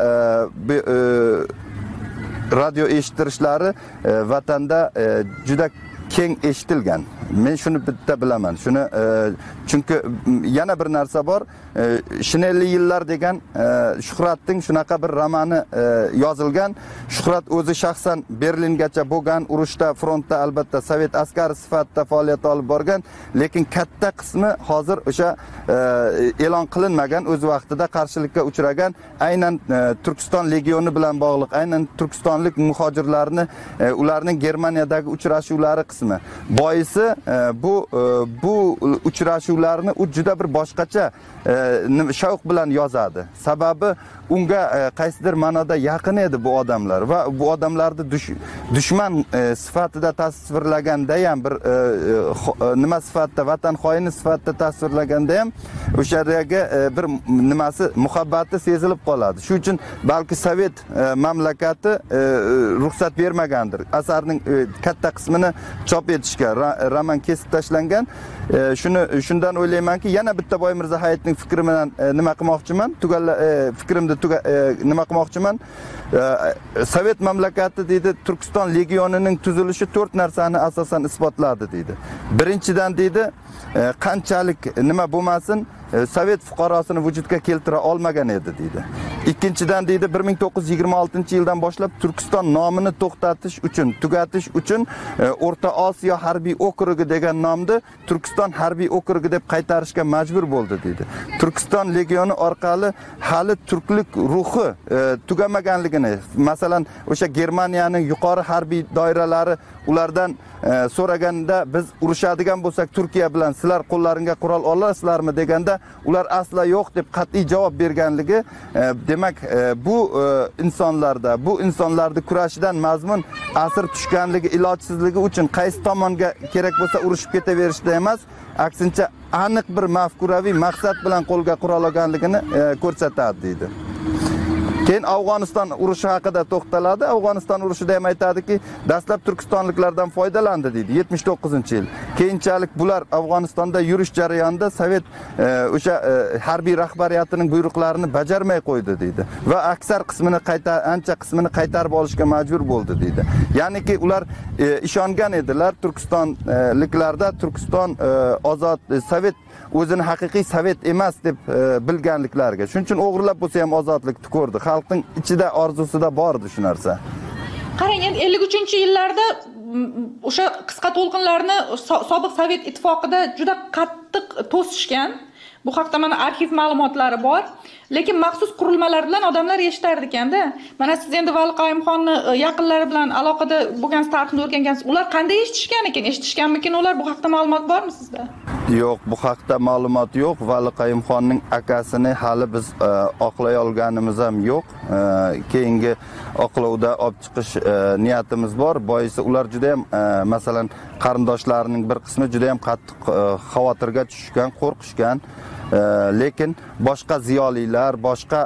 radio eshittirishlari vatanda juda keng eshitilgan. Men shuni bitta bilaman. Shuni chunki yana bir narsa bor. Shinelli yillar degan Shuhratning shunaqa bir romani yozilgan. Shuhrat o'zi shaxsan Berlingacha bo'lgan, urushda, frontda albatta sovet askari sifatida faoliyat olib borgan, lekin katta qismi hozir o'sha e'lon qilinmagan, o'z vaqtida qarshilikka uchragan, aynan Turkiston legioni bilan bog'liq, aynan turkistonlik muhojirlarni ularning Germaniyadagi uchrashuvlari qismi. Boisi bu uchrashuvlarni u juda bir boshqacha shavq bilan yozadi. Sababi unga qaysidir ma'noda yaqin edi bu odamlar va bu odamlarni dushman sifatida tasvirlaganda ham bir nima sifatida, vatan xoini sifatida tasvirlaganda ham o'shadagi bir nimasi, muhabbati sezilib qoladi. Shuning uchun balki Sovet mamlakati ruxsat bermagandir asarning katta qismini chop etishga. Roman kesib tashlangan. Shundan o'ylaymanki, yana bitta Boymirza Hayitning fikri bilan nima qilmoqchiman? Fikrimni nima qilmoqchiman? Sovet mamlakati deydi, Turkiston legionining tuzilishi 4 narsani asosan isbotladi deydi. Birinchidan deydi, qanchalik nima bo'lmasin, Sovet fuqarosini vujudga keltira olmagan edi deydi. Ikkinchidan deydi, 1926-yildan boshlab Turkiston nomini to'xtatish uchun, tugatish uchun O'rta Osiyo harbiy okrugi degan nomni Turkiston harbiy okrugi deb qaytarishga majbur bo'ldi deydi. Turkiston legioni orqali hali turklik ruhi tugamaganligini, masalan, o'sha Germaniyaning yuqori harbiy doiralari ulardan so'raganda biz urushadigan bo'lsak Turkiya bilan sizlar qo'llaringga qurol olasizlarmi deganda ular asla yo'q deb qat'iy javob berganligi, demak bu insonlarda, bu insonlarning kurashidan mazmun asir tushganligi, ilojsizligi uchun qaysi tomonga kerak bo'lsa urushib ketaverishda emas, aksincha aniq bir mafkuraviy maqsad bilan qo'lga qurol olganligini ko'rsatadi deydi. Keyin Afg'oniston urushi haqida to'xtaladi. Afg'oniston urushida ham aytadiki, dastlab turkistonliklardan foydalandi deydi 79-yil. Keyinchalik bular Afg'onistonda yurish jarayonida Sovet o'sha harbiy rahbariyatining buyruqlarini bajarmay qo'ydi deydi va aksar qismini ancha qismini qaytarib olishga majbur bo'ldi deydi. Ya'niki ular ishongan edilar Turkistonliklarda Turkiston ozod Sovet o'zini haqiqiy Sovet emas deb bilganliklariga. Shuning uchun o'g'irlab bo'lsa ham ozodlikni ko'rdi. Xalqning ichida orzusida bor edi shu narsa. Qarang, endi 53-yillarda o'sha qisqa to'lqinlarni sobiq Sovet ittifoqida juda qattiq to'sishgan. Bu haqda mana arxiv ma'lumotlari bor. Lekin maxsus qurilmalar bilan odamlar eshitar ekanda. Mana siz endi Vali Qayumxonni yaqinlari bilan aloqada bo'lgan tarixni o'rgangansiz. Ular qanday eshitishgan ekan? Eshitishganmikin ular? Bu haqda ma'lumot bormi sizda? Yo'q, bu haqda ma'lumot yo'q. Vali Qayumxonning akasini hali biz oqlay olganimiz ham yo'q. Keyingi oqlovda olib chiqish niyatimiz bor. Boisi ular juda ham masalan qarindoshlarining bir qismi juda ham qattiq xavotirga tushgan, qo'rqishgan. Lekin boshqa ziyolilar, boshqa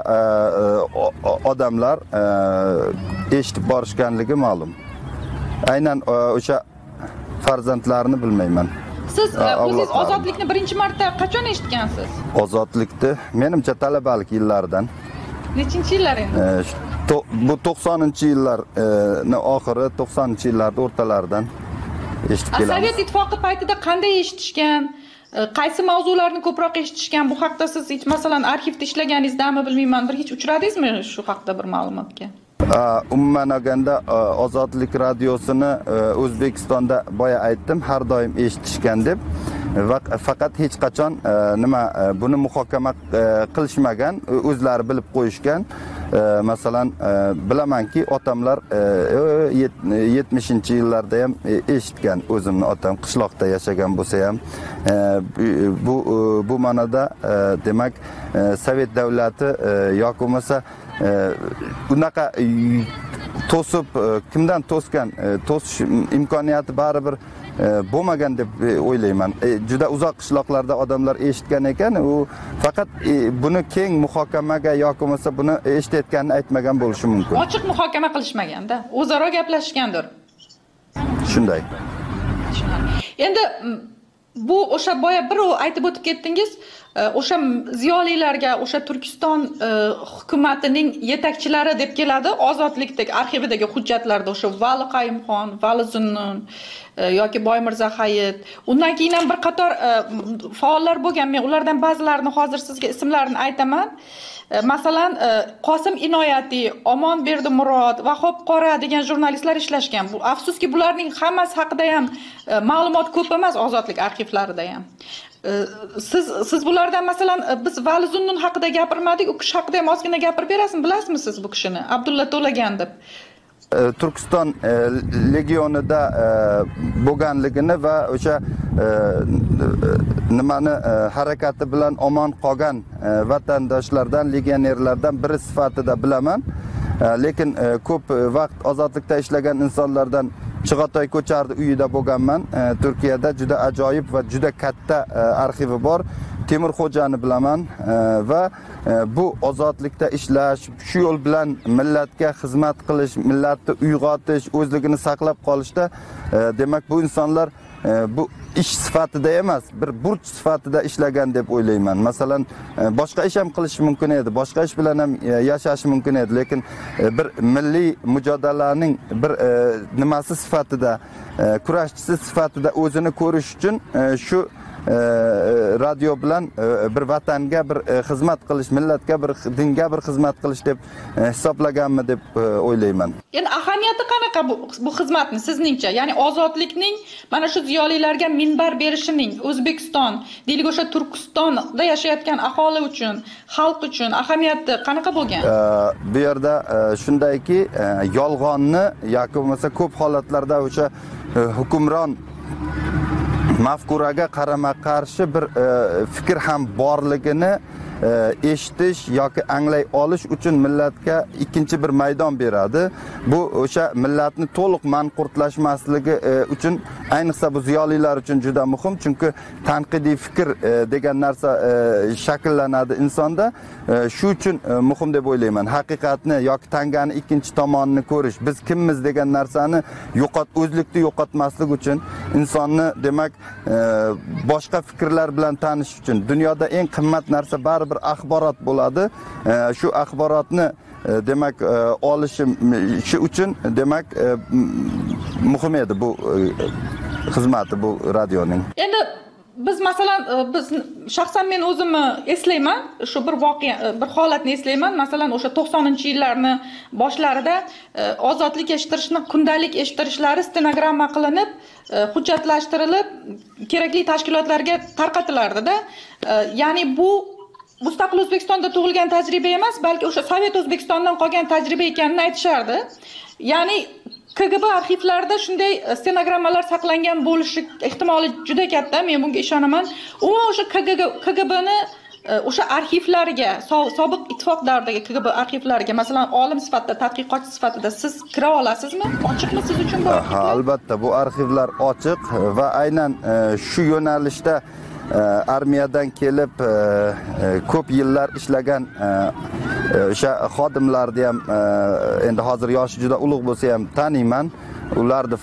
odamlar eshitib borishganligi ma'lum. Aynan o'sha farzandlarini bilmayman. Siz o'zingiz ozodlikni birinchi marta qachon eshitgansiz? Ozodlikni menimcha talabalik yillaridan. Nechinchi yillar endi? Bu 90-yillarning oxiri, 90-yillar o'rtalaridan eshitib kelamiz. Sovet ittifoqi paytida qanday eshitishgan? Qaysi mavzularni ko'proq eshitishgan? Bu haqda siz hech masalan arxivda ishlaganingizdami bilmayman, bir hech uchradingizmi shu haqda bir ma'lumotga? Umuman olganda Ozodlik radiosini O'zbekistonda boya aytdim, har doim eshitishgan deb. Faqat hech qachon buni muhokama qilishmagan, o'zlari bilib qo'yishgan. Masalan, bilamanki, otamlar 70-yillarda ham eshitgan, o'zimni otam qishloqda yashagan bo'lsa ham. Bu ma'noda demak, Sovet davlati yoki bo'lmasa unaqa to'sib, kimdan to'sgan, to'sish imkoniyati baribir bo'lmagan deb o'ylayman. Juda uzoq qishloqlarda odamlar eshitgan ekan, u faqat buni keng muhokamaga yoki bo'lmasa buni eshitayotganini aytmagan bo'lishi mumkin. Ochiq muhokama qilishmaganda, o'zaro gaplashgandir. Shunday. Endi bu o'sha boya bir aytib o'tib ketdingiz, o'sha ziyolilarga, o'sha Turkiston hukumatining yetakchilari deb keladi, ozodlikdagi arxividagi hujjatlarda o'sha Vali Qayumxon, Vali Zunnun yoki Boymirza Hayit, undan keyin ham bir qator faollar bo'lgan. Men ulardan ba'zilarini hozir sizga ismlarini aytaman. Masalan, Qosim Inoyati, Omon Berdimurod va Xo'p Qora degan jurnalistlar ishlashgan. Bu afsuski bularning hammasi haqida ham ma'lumot ko'p emas ozodlik arxivlarida ham. Siz bulardan masalan biz Vali Zunnun haqida gapirmadik, u kishi haqida ham ozgina gapirib berasizmi? Bilasizmi siz bu kishini? Abdulla To'lagan deb. Turkiston legionida bo'lganligini va o'sha nimani harakati bilan omon qolgan vatandoshlardan, legionerlardan biri sifatida bilaman. Lekin ko'p vaqt ozodlikda ishlagan insonlardan Chig'atoy Ko'chardi uyida bo'lganman. Turkiyada juda ajoyib va juda katta arxivi bor. Temurxo'jani bilaman va bu ozodlikda ishlash, shu yo'l bilan millatga xizmat qilish, millatni uyg'otish, o'zligini saqlab qolishda demak bu insonlar bu ish sifatida emas, bir burch sifatida ishlagan deb o'ylayman. Masalan, boshqa ish ham qilish mumkin edi, boshqa ish bilan ham yashash mumkin edi, lekin bir milliy mujodalaning bir nimasi sifatida, kurashchisi sifatida o'zini ko'rish uchun shu radio bilan bir vatanga bir xizmat qilish, millatga bir dinga bir xizmat qilish deb hisoblaganmi deb o'ylayman. Endi ahamiyati qanaqa bu xizmatni sizningcha? Ya'ni ozodlikning mana shu ziyolilarga minbar berishining O'zbekiston, deylik o'sha Turkistonda yashayotgan aholi uchun, xalq uchun ahamiyati qanaqa bo'lgan? Bu yerda shundayki, yolg'onni yoki bo'lmasa ko'p holatlarda o'sha hukmron mafkuraga qarama-qarshi bir fikr ham borligini eshitish yoki anglay olish uchun millatga ikkinchi bir maydon beradi. Bu o'sha millatni to'liq manqurtlashmasligi uchun, ayniqsa bu ziyolilar uchun juda muhim, chunki tanqidiy fikr degan narsa shakllanadi insonda. Shu uchun muhim deb o'ylayman. Haqiqatni yoki tangani ikkinchi tomonini ko'rish, biz kimmiz degan narsani o'zlikni yo'qotmaslik uchun, insonni demak boshqa fikrlar bilan tanishish uchun, dunyoda eng qimmat narsa baribir axborot bo'ladi. Shu axborotni demak olishi uchun demak muhim edi bu xizmati bu radioning. Endi biz masalan biz shaxsan men o'zimni eslayman, shu bir voqea, bir holatni eslayman. Masalan, o'sha 90-yillarning boshlarida ozodlik eshittirishni, kundalik eshittirishlari stenogramma qilinib, hujjatlashtirilib, kerakli tashkilotlarga tarqatilardi-da. Ya'ni bu mustaqil O'zbekistonda tug'ilgan tajriba emas, balki o'sha Sovet O'zbekistondan qolgan tajriba ekanini aytishardi. Ya'ni KGB arxivlarida shunday stenogrammalar saqlangan bo'lishi ehtimoli juda katta, men bunga ishonaman. Umuman o'sha KGBni o'sha arxivlariga, sobiq ittifoq davridagi KGB arxivlariga, masalan, olim sifatida, tadqiqotchi sifatida siz kira olasizmi? Ochiqmi siz uchun bu arxivlar? Albatta, bu arxivlar ochiq va aynan shu yo'nalishda armiyadan kelib ko'p yillar ishlagan o'sha xodimlarni ham endi hozir yoshi juda ulug' bo'lsa ham taniyman. Ularning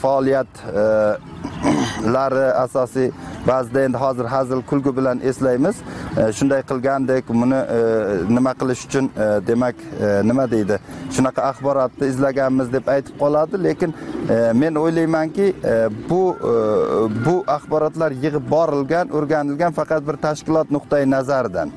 faoliyatlari asosiy ba'zida endi hozir hazil kulgu bilan eslaymiz. Shunday qilgandek, buni nima qilish uchun demak nima deydi? Shunaqa axborotni izlaganmiz deb aytib qoladi, lekin men o'ylaymanki, bu axborotlar yig'ib borilgan, o'rganilgan faqat bir tashkilot nuqtai nazaridan.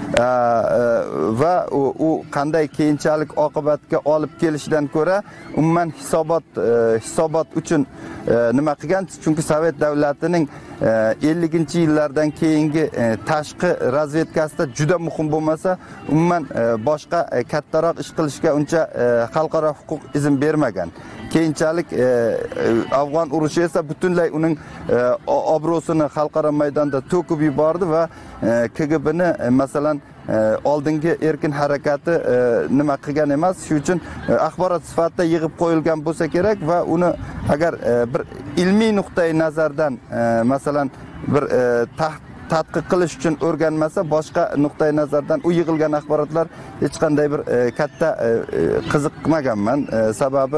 Va u qanday keyinchalik oqibatga olib kelishidan ko'ra umuman hisobot uchun nima qilgan? Chunki Sovet davlatining 50-yillardan keyingi tashqi razvedkasida juda muhim bo'lmasa, umuman boshqa kattaroq ish qilishga uncha xalqaro huquq izn bermagan. Keyinchalik Afg'on urushi esa butunlay uning obro'sini xalqaro maydonda to'kib yubordi va KGBni masalan oldingi erkin harakati nima qilgan emas. Shu uchun axborot sifatida yig'ib qo'yilgan bo'lsa kerak va uni agar bir ilmiy nuqtai nazardan masalan bir tadqiq qilish uchun o'rganmasa, boshqa nuqtai nazardan u yig'ilgan axborotlar hech qanday bir katta qiziqmaganman. Sababi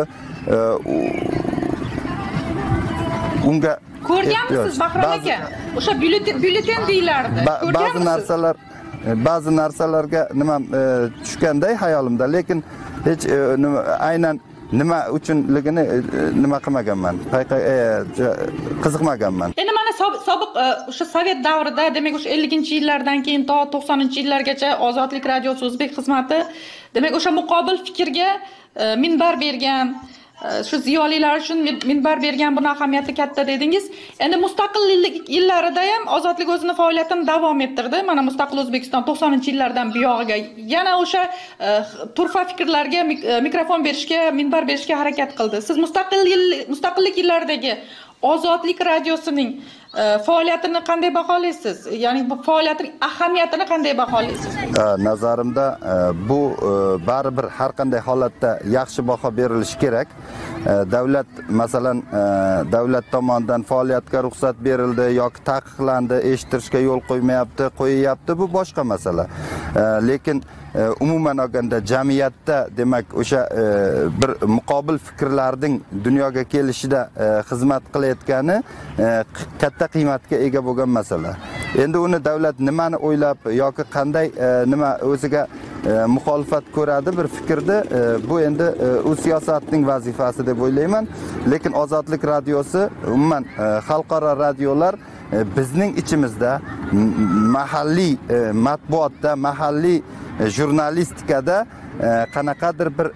unga ko'rganmisiz Bahrom aka? O'sha byulleten deylardi. Ba'zi narsalarga nima tushganday hayolimda, lekin hech aynan nima uchunligini nima qilmaganman, qiziqmaganman. Endi mana sobiq o'sha Sovet davrida, demak o'sha 50-yillardan keyin to 90-yillargacha Ozodlik radiosi o'zbek xizmati, demak o'sha muqobil fikrga minbar bergan, shu ziyolilar uchun minbar bergan, buni ahamiyati katta dedingiz. Endi mustaqillik yillarida ham Ozodlik o'zini faoliyatini davom ettirdi. Mana mustaqil O'zbekiston 90-yillardan buyog'iga yana o'sha turfa fikrlarga mikrofon berishga, minbar berishga harakat qildi. Siz mustaqillik yillaridagi Ozodlik radiosining faoliyatini qanday baholaysiz? Ya'ni bu faoliyatning ahamiyatini qanday baholaysiz? Nazarimda bu baribir har qanday holatda yaxshi baho berilishi kerak. Davlat masalan davlat tomonidan faoliyatga ruxsat berildi yoki taqiqlandi, eshittirishga yo'l qo'ymayapti, qo'yyapti, bu boshqa masala. Lekin umuman olganda jamiyatda demak o'sha bir muqobil fikrlarning dunyoga kelishida xizmat qilayotgani katta qiymatga ega bo'lgan masala. Endi uni davlat nimani o'ylab yoki qanday nima o'ziga muxolifat ko'radi bir fikrda, bu endi u siyosatning vazifasi deb o'ylayman. Lekin Ozodlik radiosi umuman xalqaro radiolar bizning ichimizda mahalliy matbuotda, mahalliy jurnalistikada qanaqadir bir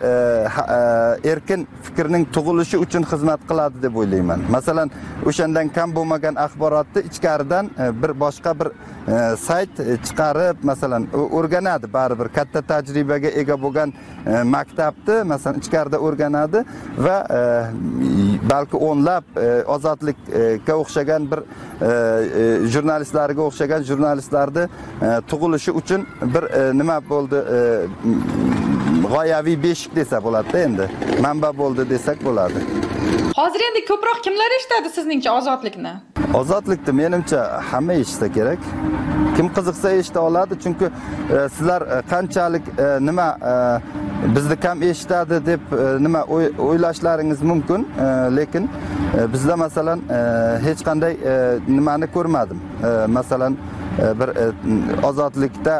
erkin fikrning tug'ilishi uchun xizmat qiladi deb o'ylayman. Masalan, o'shandan kam bo'lmagan axborotni ichkaridan bir boshqa bir sayt chiqarib, masalan, o'rganadi, baribir katta tajribaga ega bo'lgan maktabni masalan ichkarida o'rganadi va balki o'nlab Ozodlikka o'xshagan bir jurnalistlarga o'xshagan jurnalistlarni tug'ilishi uchun bir nima bo'ldi, g'oyaviy beshik desa bo'ladi endi. Manba bo'ldi desak bo'ladi. Hozir endi ko'proq kimlar eshitadi sizningcha Ozodlikni? Ozodlikni menimcha hamma eshitsa kerak. Kim qiziqsa eshita oladi, chunki sizlar qanchalik nima bizni kam eshitadi deb nima o'ylashlaringiz mumkin, lekin bizda masalan hech qanday nimani ko'rmadim. Masalan bir Ozodlikda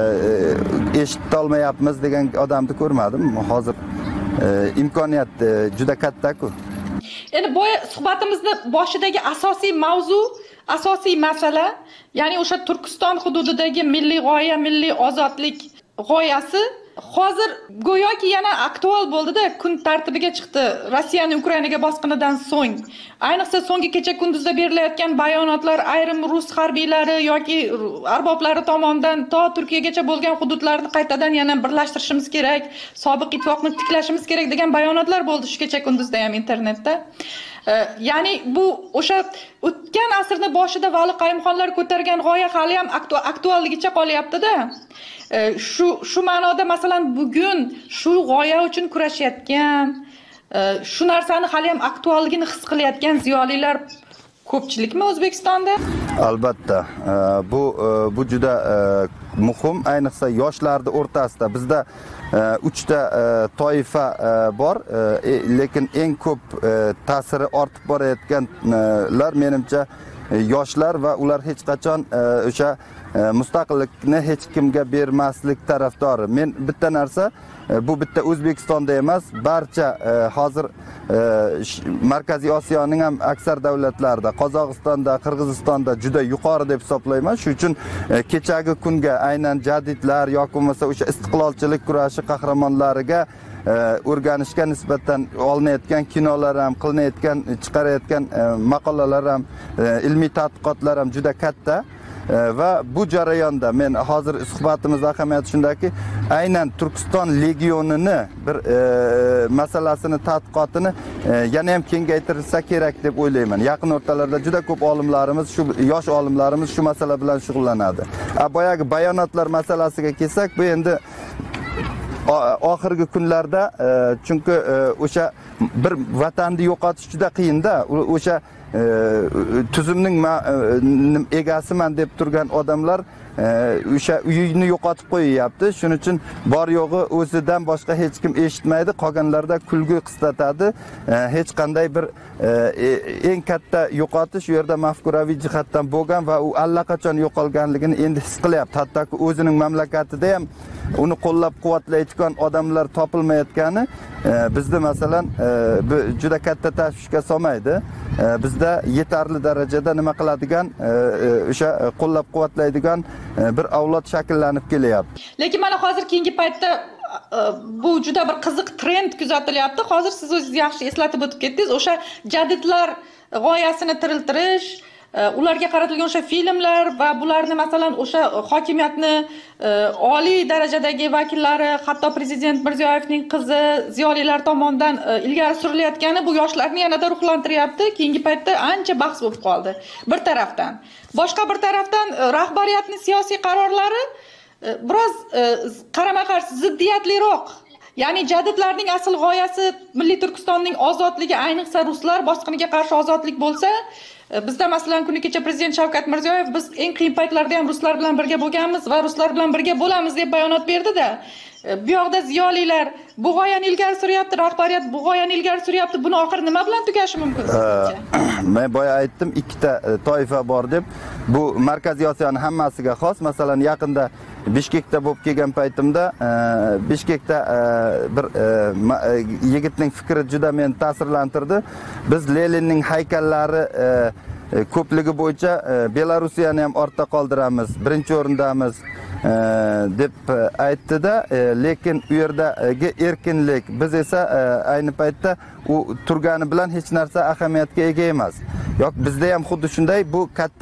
eshita olmayapmiz degan odamni ko'rmadim. Hozir imkoniyat juda katta-ku. Endi bu suhbatimizni boshidagi asosiy mavzu, asosiy masala, ya'ni o'sha Turkiston hududidagi milliy g'oya, milliy ozodlik g'oyasi hozir go'yoki yana aktual bo'ldi-da, kun tartibiga chiqdi Rossiyaning Ukrainaga bosqinidan so'ng. Ayniqsa so'nggi kecha kunduzda berilayotgan bayonotlar ayrim rus harbiylari yoki arboblari tomonidan to Turkiyagacha bo'lgan hududlarni qaytadan yana birlashtirishimiz kerak, sobiq ittifoqni tiklashimiz kerak degan bayonotlar bo'ldi shu kecha kunduzda ham internetda. Ya'ni bu o'sha o'tgan asrning boshida Vali Qayumxonlar ko'targan g'oya hali ham aktualligicha qolyapti-da. Shu ma'noda masalan bugun shu g'oya uchun kurashayotgan, shu narsani hali ham aktualligini his qilayotgan ziyolilar ko'pchilikmi O'zbekistonda? Albatta. Bu juda muhim, ayniqsa yoshlarning o'rtasida. Bizda 3 ta toifa bor, lekin eng ko'p ta'siri ortib borayotganlar menimcha yoshlar va ular hech qachon o'sha mustaqillikni hech kimga bermaslik tarafdori. Men bitta narsa, bu bitta O'zbekistonda emas, barcha hozir Markaziy Osiyoning ham aksar davlatlarida, Qozog'istonda, Qirg'izistonda juda yuqori deb hisoblayman. Shuning uchun kechagi kunga aynan jadidlar yoki bo'lmasa o'sha istiqlolchilik kurashi qahramonlariga o'rganishga nisbatan olinayotgan kinolar ham, qilinayotgan, chiqarayotgan maqolalar ham, ilmiy tadqiqotlar ham juda katta. Va bu jarayonda men hozir suhbatimiz ahamiyati shundaki, aynan Turkiston legionini bir masalasini, tadqiqotini yana ham kengaytirsa kerak deb o'ylayman. Yaqin o'rtalarda juda ko'p olimlarimiz, shu yosh olimlarimiz shu masala bilan shug'ullanadi. Boyagi bayonotlar masalasiga kelsak, bu endi oxirgi kunlarda chunki o'sha bir vatanni yo'qotish juda qiyin-da. O'sha tuzumning egasiman deb turgan odamlar o'sha uyini yo'qotib qo'yyapti. Shuning uchun bor yo'g'i o'zidan boshqa hech kim eshitmaydi, qolganlarda kulgu qislatadi. Hech qanday bir eng katta yo'qotish u yerda mafkuraviy jihatdan bo'lgan va u allaqachon yo'qolganligini endi his qilyapti. Hattoki o'zining mamlakatida ham uni qo'llab-quvvatlaydigan odamlar topilmayotgani bizda masalan juda katta tashvishga solmaydi. Bizda yetarli darajada nima qiladigan, o'sha qo'llab-quvvatlaydigan bir avlod shakllanib kelyapti. Lekin mana hozir keyingi paytda bu juda bir qiziq trend kuzatilyapti. Hozir siz o'zingiz yaxshi eslatib o'tib ketdingiz. O'sha jadidlar g'oyasini tiriltirish, ularga qaratilgan o'sha filmlar va bularni masalan o'sha hokimiyatni oliy darajadagi vakillari, hatto prezident Mirziyoyevning qizi, ziyolilar tomonidan ilgari surilayotgani bu yoshlarni yanada ruhlantiryapti. Keyingi paytda ancha bahs bo'lib qoldi. Bir tarafdan, boshqa bir tarafdan rahbariyatning siyosiy qarorlari biroz qarama-qarshi ziddiyatliroq. Ya'ni jadidlarning asl g'oyasi Milliy Turkistonning ozodligi, ayniqsa ruslar bosqiniga qarshi ozodlik bo'lsa, bizda masalan kuni kecha prezident Shavkat Mirziyoyev biz eng qiyin paytlarda ham ruslar bilan birga bo'lganmiz va ruslar bilan birga bo'lamiz deb bayonot berdi-da. Bu yoqda ziyolilar bu g'oyani ilgari suryapti, rahbariyat bu g'oyani ilgari suryapti. Buni oxiri nima bilan tugashi mumkin sizcha? Men boya aytdim, ikkita toifa bor deb. Bu Markaziy Osiyoning hammasiga xos. Masalan, yaqinda Bishkekda bo'lib kelgan paytimda Bishkekda bir yigitning fikri juda meni ta'sirlantirdi. Biz Leninning haykallari ko'pligi bo'yicha Belarusiyani ham ortda qoldiramiz, birinchi o'rindamiz deb aytdi-da, lekin u yerdagi erkinlik biz esa ayni paytda u turgani bilan hech narsa ahamiyatga ega emas. Yo'q, bizda ham xuddi shunday, bu katta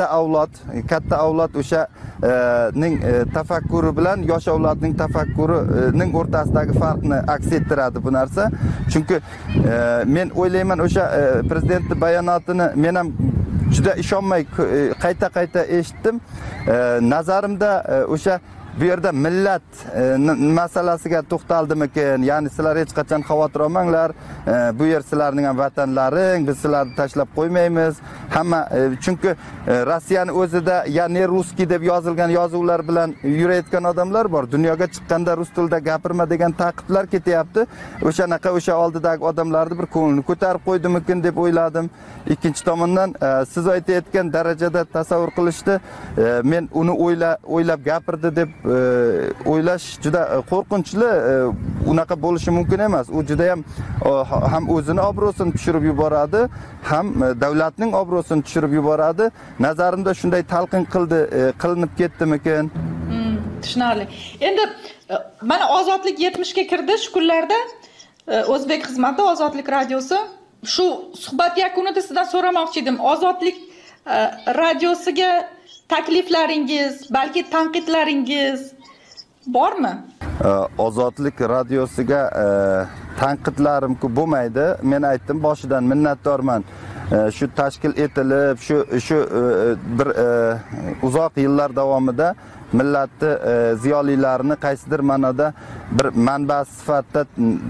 avlod o'sha ning tafakkuri bilan yosh avlodning tafakkurining o'rtasidagi farqni aks ettiradi bu narsa. Chunki men o'ylayman, o'sha prezidentning bayonotini men ham juda ishonmay qayta eshitdim. Nazarimda o'sha bu yerda millat masalasiga to'xtaldimikin? Ya'ni sizlar hech qachon xavotir olmanglar. Bu yer sizlarning ham vatanlaring, biz sizlarni tashlab qo'ymaymiz. Hamma chunki Rossiyani o'zida ya'ni ruskiy deb yozilgan yozuvlar bilan yurayotgan odamlar bor. Dunyoga chiqqanda rus tilida gapirma degan ta'qiblar ketyapti. O'sha oldidagi odamlarni bir ko'nglini ko'tarib qo'ydimikin deb o'yladim. Ikkinchi tomondan siz aytayotgan darajada tasavvur qilishdi. Men uni o'ylab gapirdi deb o'ylash juda qo'rqinchli. Unaqa bo'lishi mumkin emas. U juda ham o'zini obro'sini tushirib yuboradi, ham davlatning obro'sini tushirib yuboradi. Nazarimda shunday talqin qilinib ketdimikin? Tushunarli. Endi mana ozodlik 70 ga kirdi shu kunlarda. O'zbek xizmati, Ozodlik radiosi. Shu suhbat yakunida sizdan so'ramoqchi edim. Ozodlik radiosiga takliflaringiz, balki tanqidlaringiz bormi? Ozodlik radiosiga tanqidlarim bo'lmaydi. Men aytdim, boshidan minnatdorman. Shu tashkil etilib, shu bir uzoq yillar davomida millatni ziyolilarini qaysidir ma'noda bir manba sifatida,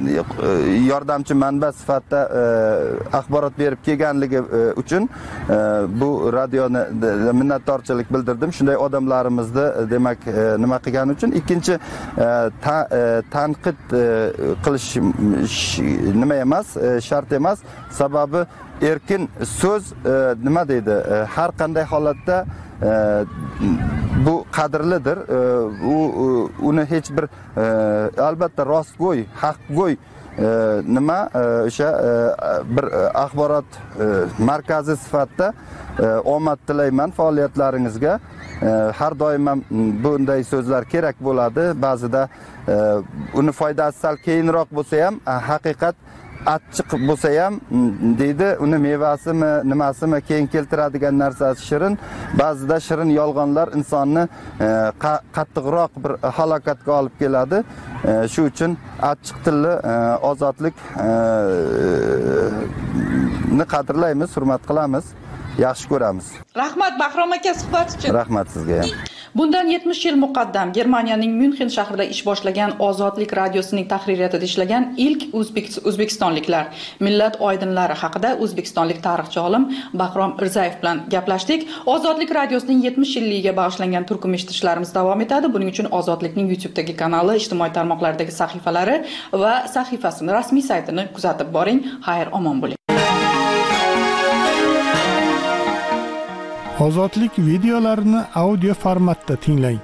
yordamchi manba sifatida axborot berib kelganligi uchun bu radioni minnatdorchilik bildirdim. Shunday odamlarimizni demak nima qilgani uchun. Ikkinchi tanqid qilish nima emas, shart emas. Sababi erkin so'z nima deydi? Har qanday holatda bu qadrlidir. Uni hech bir albatta rostgo'y, haqgo'y nima o'sha bir axborot markazi sifatida omad tilayman faoliyatlaringizga. Har doim ham bunday so'zlar kerak bo'ladi. Ba'zida uni foydasi sal keyinroq bo'lsa ham, haqiqat achchiq bo'lsa ham deydi, uni mevasimi, nimasimi keyin keltiradigan narsasi shirin. Ba'zida shirin yolg'onlar insonni qattiqroq bir halokatga olib keladi. Shu uchun achchiq tilli ozodlik ni qadrlaymiz, hurmat qilamiz, yaxshi ko'ramiz. Rahmat Bahrom aka suhbat uchun. Rahmat sizga ham. Bundan 70 yil muqaddam Germaniyaning Myunxen shahrida ish boshlagan Ozodlik radiosining tahririyatida ishlagan ilk o'zbekistonliklar, millat oydinlari haqida o'zbekistonlik tarixchi olim Bahrom Irzayev bilan gaplashdik. Ozodlik radiosining 70 yilligiga bag'ishlangan turkum eshitishlarimiz davom etadi. Buning uchun Ozodlikning YouTube'dagi kanali, ijtimoiy tarmoqlardagi sahifalari va sahifasini, rasmiy saytini kuzatib boring. Xayr, omon bo'ling. Ozodlik videolarini audio formatda tinglang.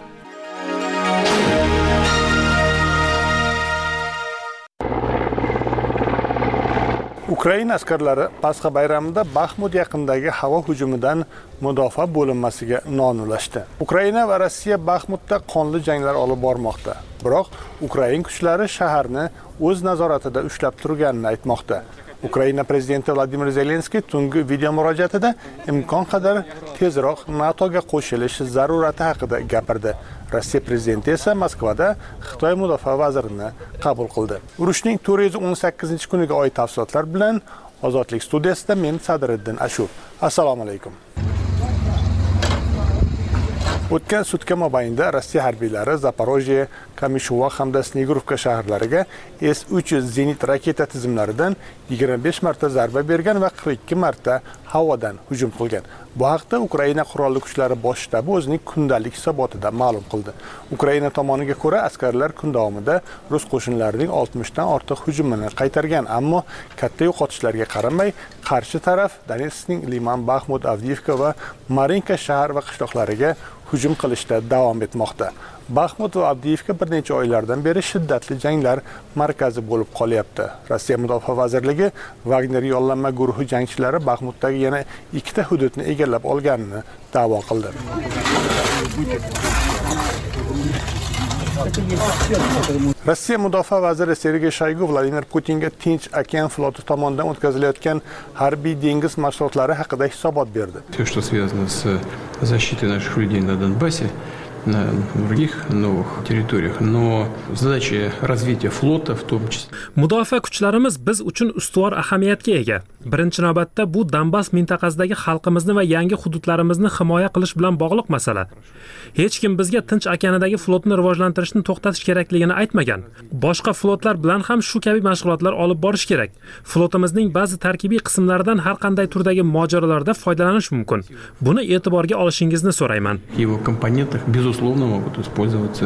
Ukraina askarlari Pasxa bayramida Baxmut yaqinidagi havo hujumidan mudofaa bo'linmasiga non ulashdi. Ukraina va Rossiya Baxmutda qonli janglar olib bormoqda. Biroq Ukraina kuchlari shaharni o'z nazoratida ushlab turganini aytmoqda. Ukraina prezidenti Vladimir Zelenskiy tungi video murojaatida imkon qadar tezroq NATOga qo'shilish zarurati haqida gapirdi. Rossiya prezidenti esa Moskvada Xitoy mudofaa vazirini qabul qildi. Urushning 418-kuniga oid tafsilotlar bilan Ozodlik studiyasida men Sadriddin Ashur. Assalomu alaykum. O'tgan sutka mobaynida Rossiya harbiylari Zaporojye, Kamishova hamda Snegurivka shaharlariga S-300 zenit raketa tizimlaridan 25 marta zarba bergan va 42 marta havodan hujum qilgan. Bu haqda Ukraina qurolli kuchlari bosh shtabi o'zining kundalik hisobotida ma'lum qildi. Ukraina tomoniga ko'ra, askarlar kun davomida rus qo'shinlarining 60 dan ortiq hujumini qaytargan, ammo katta yo'qotishlarga qaramay, qarshi taraf Donetskning Liman, Baxmut, Avdiivka va Marinka shahar va qishloqlariga hujum qilishda davom etmoqda. Baxmut va Avdiivka bir necha oylardan beri shiddatli janglar markazi bo'lib qolyapti. Rossiya Mudofaa vazirligi Wagner yollanma guruhi jangchilari Baxmutdagi yana ikkita hududni egallab olganini da'vo qildi. Rossiya Mudofaa vaziri Sergey Shoygu Vladimir Putinga Tinch okean floti tomonidan o'tkazilayotgan harbiy dengiz mashg'ulotlari haqida hisobot berdi. Все, что связано с защитой наших людей на Донбассе, на других новых территориях, но задачи развития флота в том числе. Mudofaa kuchlarimiz biz uchun ustuvor ahamiyatga ega. Birinchi navbatda bu Donbass mintaqasidagi xalqimizni va yangi hududlarimizni himoya qilish bilan bog'liq masala. Hech kim bizga Tinch okeanidagi flotni rivojlantirishni to'xtatish kerakligini aytmagan. Boshqa flotlar bilan ham shu kabi mashg'ulotlar olib borish kerak. Flotimizning ba'zi tarkibiy qismlaridan har qanday turdagi mojarolarda foydalanish mumkin. Buni e'tiborga olishingizni so'rayman. Его компонентах безусловно могут использоваться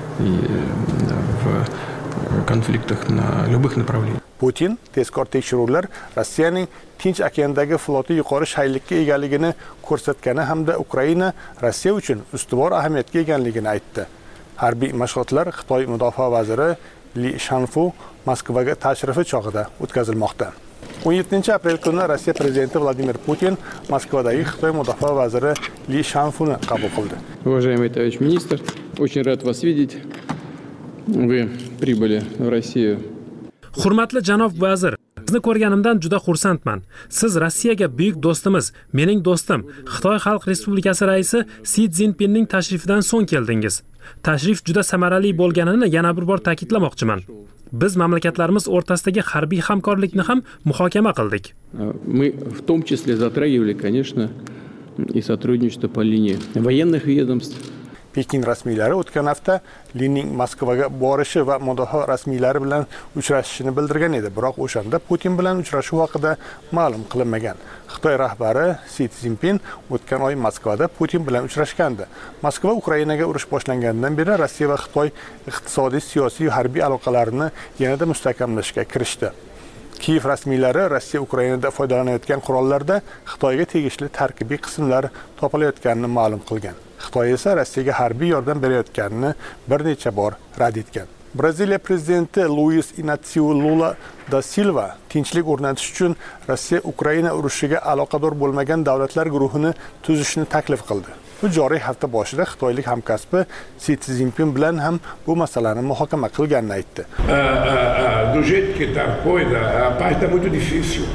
в konfliktах на любых направлениях. Putin tezkor tekshiruvlar Rossiyaning Tinch okeanidagi floti yuqori shaylikka egaligini ko'rsatgani hamda Ukraina Rossiya uchun ustuvor ahamiyatga egaligini aytdi. Harbiy mashg'ulotlar Xitoy mudofaa vaziri Li Shanfu Moskvaga tashrifi chog'ida o'tkazilmoqda. 17-aprel kuni Rossiya prezidenti Vladimir Putin Moskvadagi Xitoy mudofaa vaziri Li Shanfuni qabul qildi. Уважаемый товарищ министр, очень рад вас видеть. Вы прибыли в Россию. Hurmatli janob vazir, sizni ko'rganimdan juda xursandman. Siz Rossiyaga buyuk do'stimiz, mening do'stim, Xitoy Xalq Respublikasi raisi Si Szinpinning tashrifidan so'ng keldingiz. Tashrif juda samarali bo'lganini yana bir bor ta'kidlamoqchiman. Biz mamlakatlarimiz o'rtasidagi harbiy hamkorlikni ham muhokama qildik. Мы в том числе затрагивали, конечно, и сотрудничество по линии военных ведомств. Pekin rasmiylari o'tgan hafta Lining Moskvaga borishi va mudofaa rasmiylari bilan uchrashishini bildirgan edi, biroq o'shanda Putin bilan uchrashuv haqida ma'lum qilinmagan. Xitoy rahbari Si Szinpin o'tgan oy Moskvada Putin bilan uchrashgandi. Moskva Ukrainaga urush boshlangandan beri Rossiya va Xitoy iqtisodiy, siyosiy va harbiy aloqalarini yanada mustahkamlashga kirishdi. Kiyev rasmiylari Rossiya Ukrainada foydalanayotgan qurollarda Xitoyga tegishli tarkibiy qismlar topilayotganini ma'lum qilgan. Xitoy esa Rossiyaga harbiy yordam berayotganini bir necha bor rad etgan. Braziliya prezidenti Luis Inacio Lula da Silva tinchlik o'rnatish uchun Rossiya Ukraina urushiga aloqador bo'lmagan davlatlar guruhini tuzishni taklif qildi. Bu joriy hafta boshida xitoylik hamkasbi Si Szinpin bilan ham bu masalani muhokama qilganini aytdi. Do jeito que está a coisa, a paz está muito difícil.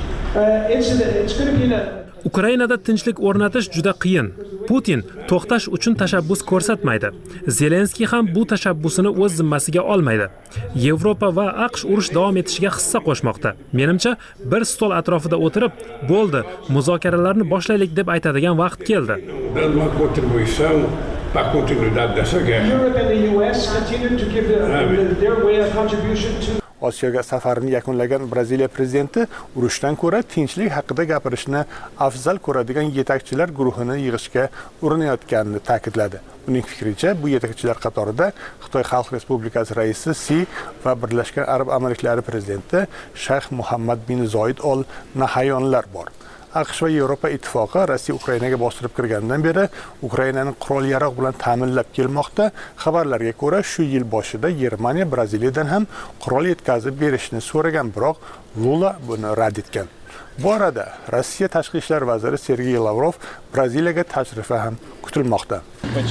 Ukrainada tinchlik o'rnatish juda qiyin. Putin to'xtash uchun tashabbus ko'rsatmaydi. Zelenskiy ham bu tashabbusini o'z zimmasiga olmaydi. Yevropa va AQSh urush davom etishiga hissa qo'shmoqda. Menimcha, bir stol atrofida o'tirib, bo'ldi, muzokaralarni boshlaylik deb aytadigan vaqt keldi. Para a continuidade dessa guerra. Osiyoga safarini yakunlagan Braziliya prezidenti urushdan ko'ra tinchlik haqida gapirishni afzal ko'radigan yetakchilar guruhini yig'ishga urinayotganini ta'kidladi. Uning fikricha, bu yetakchilar qatorida Xitoy Xalq Respublikasi raisi Si va Birlashgan Arab Amirliklari prezidenti Shayx Muhammad bin Zoid Al Nahyonlar bor. AQSh va Yevropa ittifoqi Rossiya Ukrainaga bostirib kirgandan beri Ukrainani qurol-yarog' bilan ta'minlab kelmoqda. Xabarlarga ko'ra, shu yil boshida Germaniya Braziliyadan ham qurol yetkazib berishni so'ragan, biroq Lula buni rad etgan. Bu arada Rossiya tashqi ishlar vaziri Sergey Lavrov Braziliyaga tashrifi ham kutilmoqda.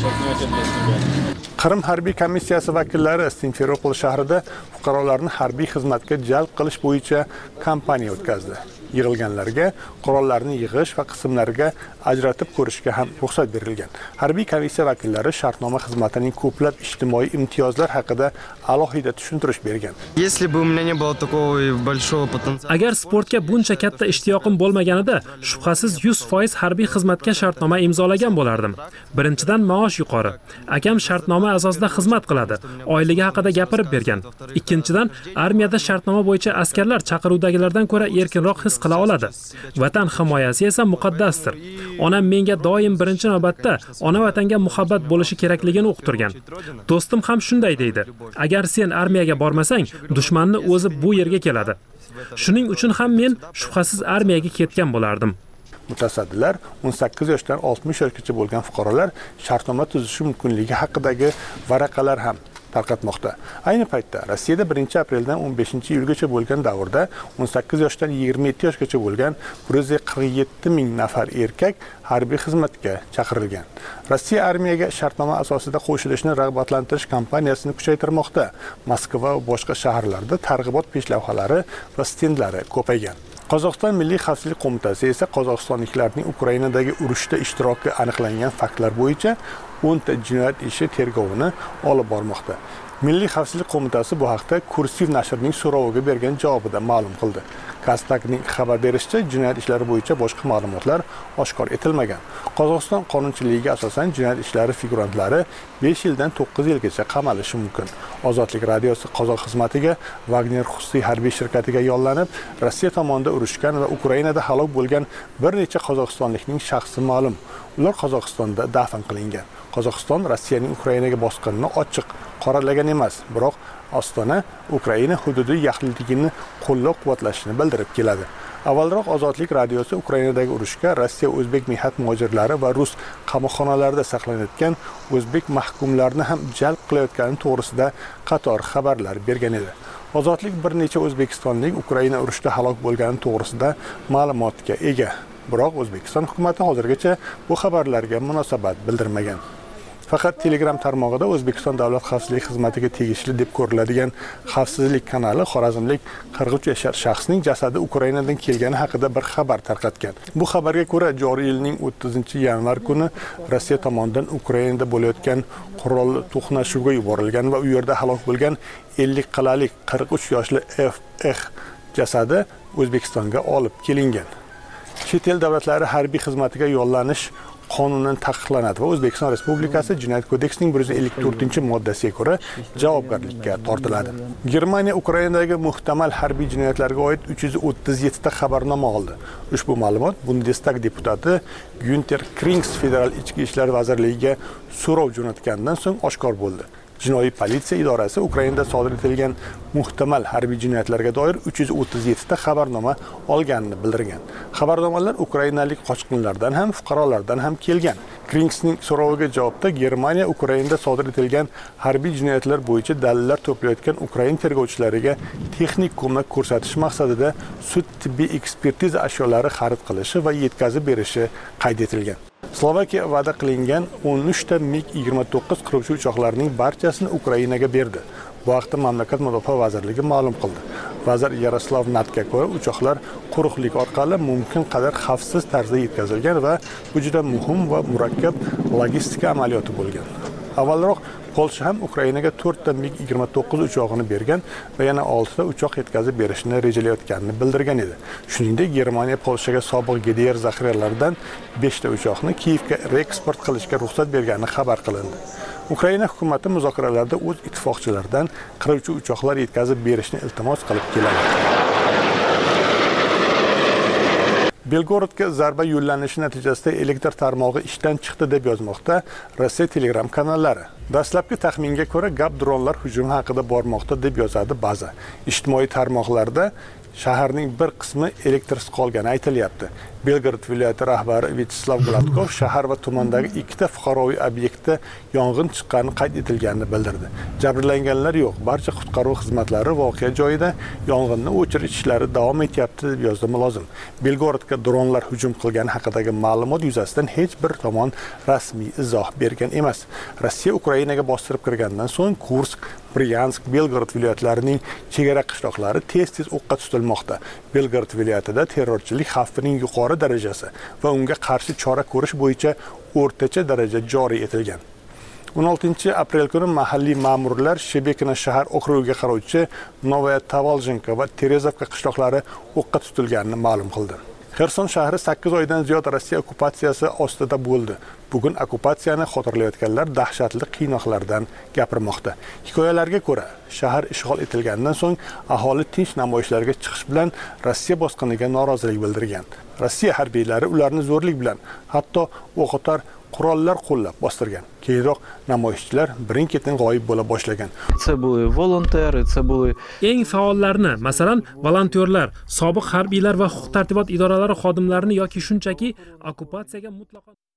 Qrim harbiy komissiyasi vakillari Simferopol shahrida fuqarolarni harbiy xizmatga jalb qilish bo'yicha kampaniya o'tkazdi. yig'ilganlarga qurollarni yig'ish va qismlarga ajratib ko'rishga ham ruxsat berilgan. Harbiy komissiya vakillari shartnoma xizmatining ko'plab ijtimoiy imtiyozlar haqida alohida tushuntirish bergan. Agar sportga buncha katta ishtiyoqim bo'lmaganida, shubhasiz 100% harbiy xizmatga shartnoma imzolagan bo'lardim. Birinchidan maosh yuqori. Akam shartnoma asosida xizmat qiladi. Oyligi haqida gapirib bergan. Ikkinchidan, armiyada shartnoma bo'yicha askarlar chaqiruvdagilardan ko'ra erkinroq his qila oladi. Vatan himoyasi esa muqaddasdir. Onam menga doim birinchi navbatda ona vatanga muhabbat bo'lishi kerakligini uqtirgan. Do'stim ham shunday deydi. Agar sen armiyaga bormasang, dushmanni o'zi bu yerga keladi. Shuning uchun ham men shubhasiz armiyaga ketgan bo'lardim. Mutasaddilar 18 yoshdan 60 yoshgacha bo'lgan fuqarolar shartnoma tuzishi mumkinligi haqidagi varaqalar ham tarqatmoqda. Ayni paytda Rossiyada 1-apreldan 15-iyulgacha bo'lgan davrda 18 yoshdan 27 yoshgacha bo'lgan 147 ming nafar erkak harbiy xizmatga chaqirilgan. Rossiya armiyaga shartnoma asosida qo'shilishni rag'batlantirish kampaniyasini kuchaytirmoqda. Moskva va boshqa shaharlarda targ'ibot peshlavhalari va stendlari ko'paygan. Qozog'iston Milliy xavfsizlik qo'mitasi esa qozog'istonliklarning Ukrainadagi urushda ishtiroki aniqlangan faktlar bo'yicha 10 ta jinoyat ishi tergovini olib bormoqda. Milliy xavfsizlik qo'mitasi bu haqda Kursiv nashrining so'roviga bergan javobida ma'lum qildi. Kastakning xabar berishicha, jinoyat ishlari bo'yicha boshqa ma'lumotlar oshkor etilmagan. Qozog'iston qonunchiligiga asosan jinoyat ishlari figurantlari 5 yildan 9 yilgacha qamalishi mumkin. Ozodlik radiosi qozoq xizmatiga Wagner xususiy harbiy shirkatiga yollanib, Rossiya tomonidan urushgan va Ukrainada halok bo'lgan bir necha qozog'istonlikning shaxsi ma'lum. Ular Qozog'istonda dafn qilingan. Qozog'iston Rossiyaning Ukrainaga bosqinini ochiq qoralagan emas, biroq Ostona Ukraina hududi yaxlitligini qo'llab-quvvatlashini bildirib keladi. Avvalroq Ozodlik radiosi Ukrainadagi urushga Rossiya o'zbek mehnat muhojirlari va rus qamoqxonalarida saqlanayotgan o'zbek mahkumlarni ham jalb qilayotgani to'g'risida qator xabarlar bergan edi. Ozodlik bir necha o'zbekistonlik Ukraina urushida halok bo'lgani to'g'risida ma'lumotga ega. Biroq O'zbekiston hukumatı hozirgacha bu xabarlarga munosabat bildirmagan. Faqat Telegram tarmog'ida O'zbekiston Davlat xavfsizlik xizmatiga tegishli deb ko'riladigan xavfsizlik kanali xorazmlik 43 yashar shaxsning jasadi Ukrainadan kelgani haqida bir xabar tarqatgan. Bu xabarga ko'ra, joriy yilning 30-yanvar kuni Rossiya tomonidan Ukrainada bo'layotgan qurolli to'qnashuvga yuborilgan va u yerda halok bo'lgan 50 qalalik 43 yoshli FX jasadi O'zbekistonga olib kelingan. Chet el davlatlari harbiy xizmatiga yollanish qonunan taqiqlanadi va O'zbekiston Respublikasi Jinoyat kodeksining 154-moddasiga ko'ra javobgarlikka tortiladi. Germaniya Ukrainadagi muhtamal harbiy jinoyatlarga oid 337 ta xabarnoma oldi. Ushbu ma'lumot Bundestag deputati Günter Krings federal ichki ishlar vazirligiga so'rov jo'natgandan so'ng oshkor bo'ldi. Jinoiy politsiya idorasi Ukrainada sodir etilgan muhtamal harbiy jinoyatlarga doir 337 ta xabarnoma olganini bildirgan. Xabarnomalar ukrainalik qochqinlardan ham, fuqarolardan ham kelgan. Kringsning so'roviga javobda Germaniya Ukrainada sodir etilgan harbiy jinoyatlar bo'yicha dalillar to'playotgan Ukrain tergovchilariga texnik ko'mak ko'rsatish maqsadida sud tibbiy ekspertiza ashyolari xarid qilishi va yetkazib berishi qayd etilgan. Slovakiya va'da qilingan 13 ta MiG-29 qiruvchi uchoqlarining barchasini Ukrainaga berdi. Bu haqda mamlakat mudofaa vazirligi ma'lum qildi. Vazir Yaroslav Natga ko'ra, uchoqlar quruqlik orqali mumkin qadar xavfsiz tarzda yetkazilgan va bu juda muhim va murakkab logistika amaliyoti bo'lgan. Avvalroq Polsha ham Ukrainaga 4 ta MiG-29 uchog'ini bergan va yana 6 ta uchoq yetkazib berishni rejalayotganini bildirgan edi. Shuningdek, Germaniya Polshaga sobiq GDR zaxiralaridan 5 ta uchoqni Kiyevga reeksport qilishga ruxsat bergani xabar qilindi. Ukraina hukumati muzokaralarda o'z ittifoqchilaridan qiruvchi uchoqlar yetkazib berishni iltimos qilib keladi. Belgorodga zarba yo'llanishi natijasida elektr tarmog'i ishdan chiqdi deb yozmoqda Rossiya Telegram kanallari. Dastlabki taxminga ko'ra, gap dronlar hujumi haqida bormoqda deb yozadi ba'zi. Ijtimoiy tarmoqlarda shaharning bir qismi elektrsiz qolgani aytilyapti. Belgorod viloyati rahbari Vyacheslav Gladkov shahar va tumandagi ikkita fuqaroviy obyektda yong'in chiqqani qayd etilganini bildirdi. Jabrlanganlar yo'q. Barcha qutqaruv xizmatlari voqea joyida yong'inni o'chirish ishlari davom etyapti deb yozdi mulozim. Belgorodga dronlar hujum qilgani haqidagi ma'lumot yuzasidan hech bir tomon rasmiy izoh bergan emas. Rossiya Ukrainaga bostirib kirgandan so'ng Kursk, Bryansk, Belgorod viloyatlarining chegara qishloqlari tez-tez o'qqa tutilmoqda. Belgorod viloyatida terrorchilik xavfining yuqori darajasi va unga qarshi chora ko'rish bo'yicha o'rtacha daraja joriy etilgan. 16 aprel kuni mahalliy ma'murlar Shebekina shahar okrugiga qarovchi Novaya Tavalzhinka va Terezovka qishloqlari o'qqa tutilganini ma'lum qildi. Xerson shahri 8 oydan ziyod Rossiya okupatsiyasi ostida bo'ldi. Bugun okupatsiyani xotirlayotganlar dahshatli qiynoqlardan gapirmoqda. Hikoyalarga ko'ra, shahar ishg'ol etilgandan so'ng aholi tinch namoyishlarga chiqish bilan Rossiya bosqiniga norozilik bildirgan. Rossiya harbiylari ularni zo'rlik bilan, hatto o'qotar qurollar qo'llab bostirgan. Keyinroq namoyishchilar birin-ketin g'oyib bo'la boshlagan. Eng faollarni, masalan, volontyorlar, sobiq harbiylar va huquq-tartibot idoralari xodimlarini yoki shunchaki okupatsiyaga mutlaqo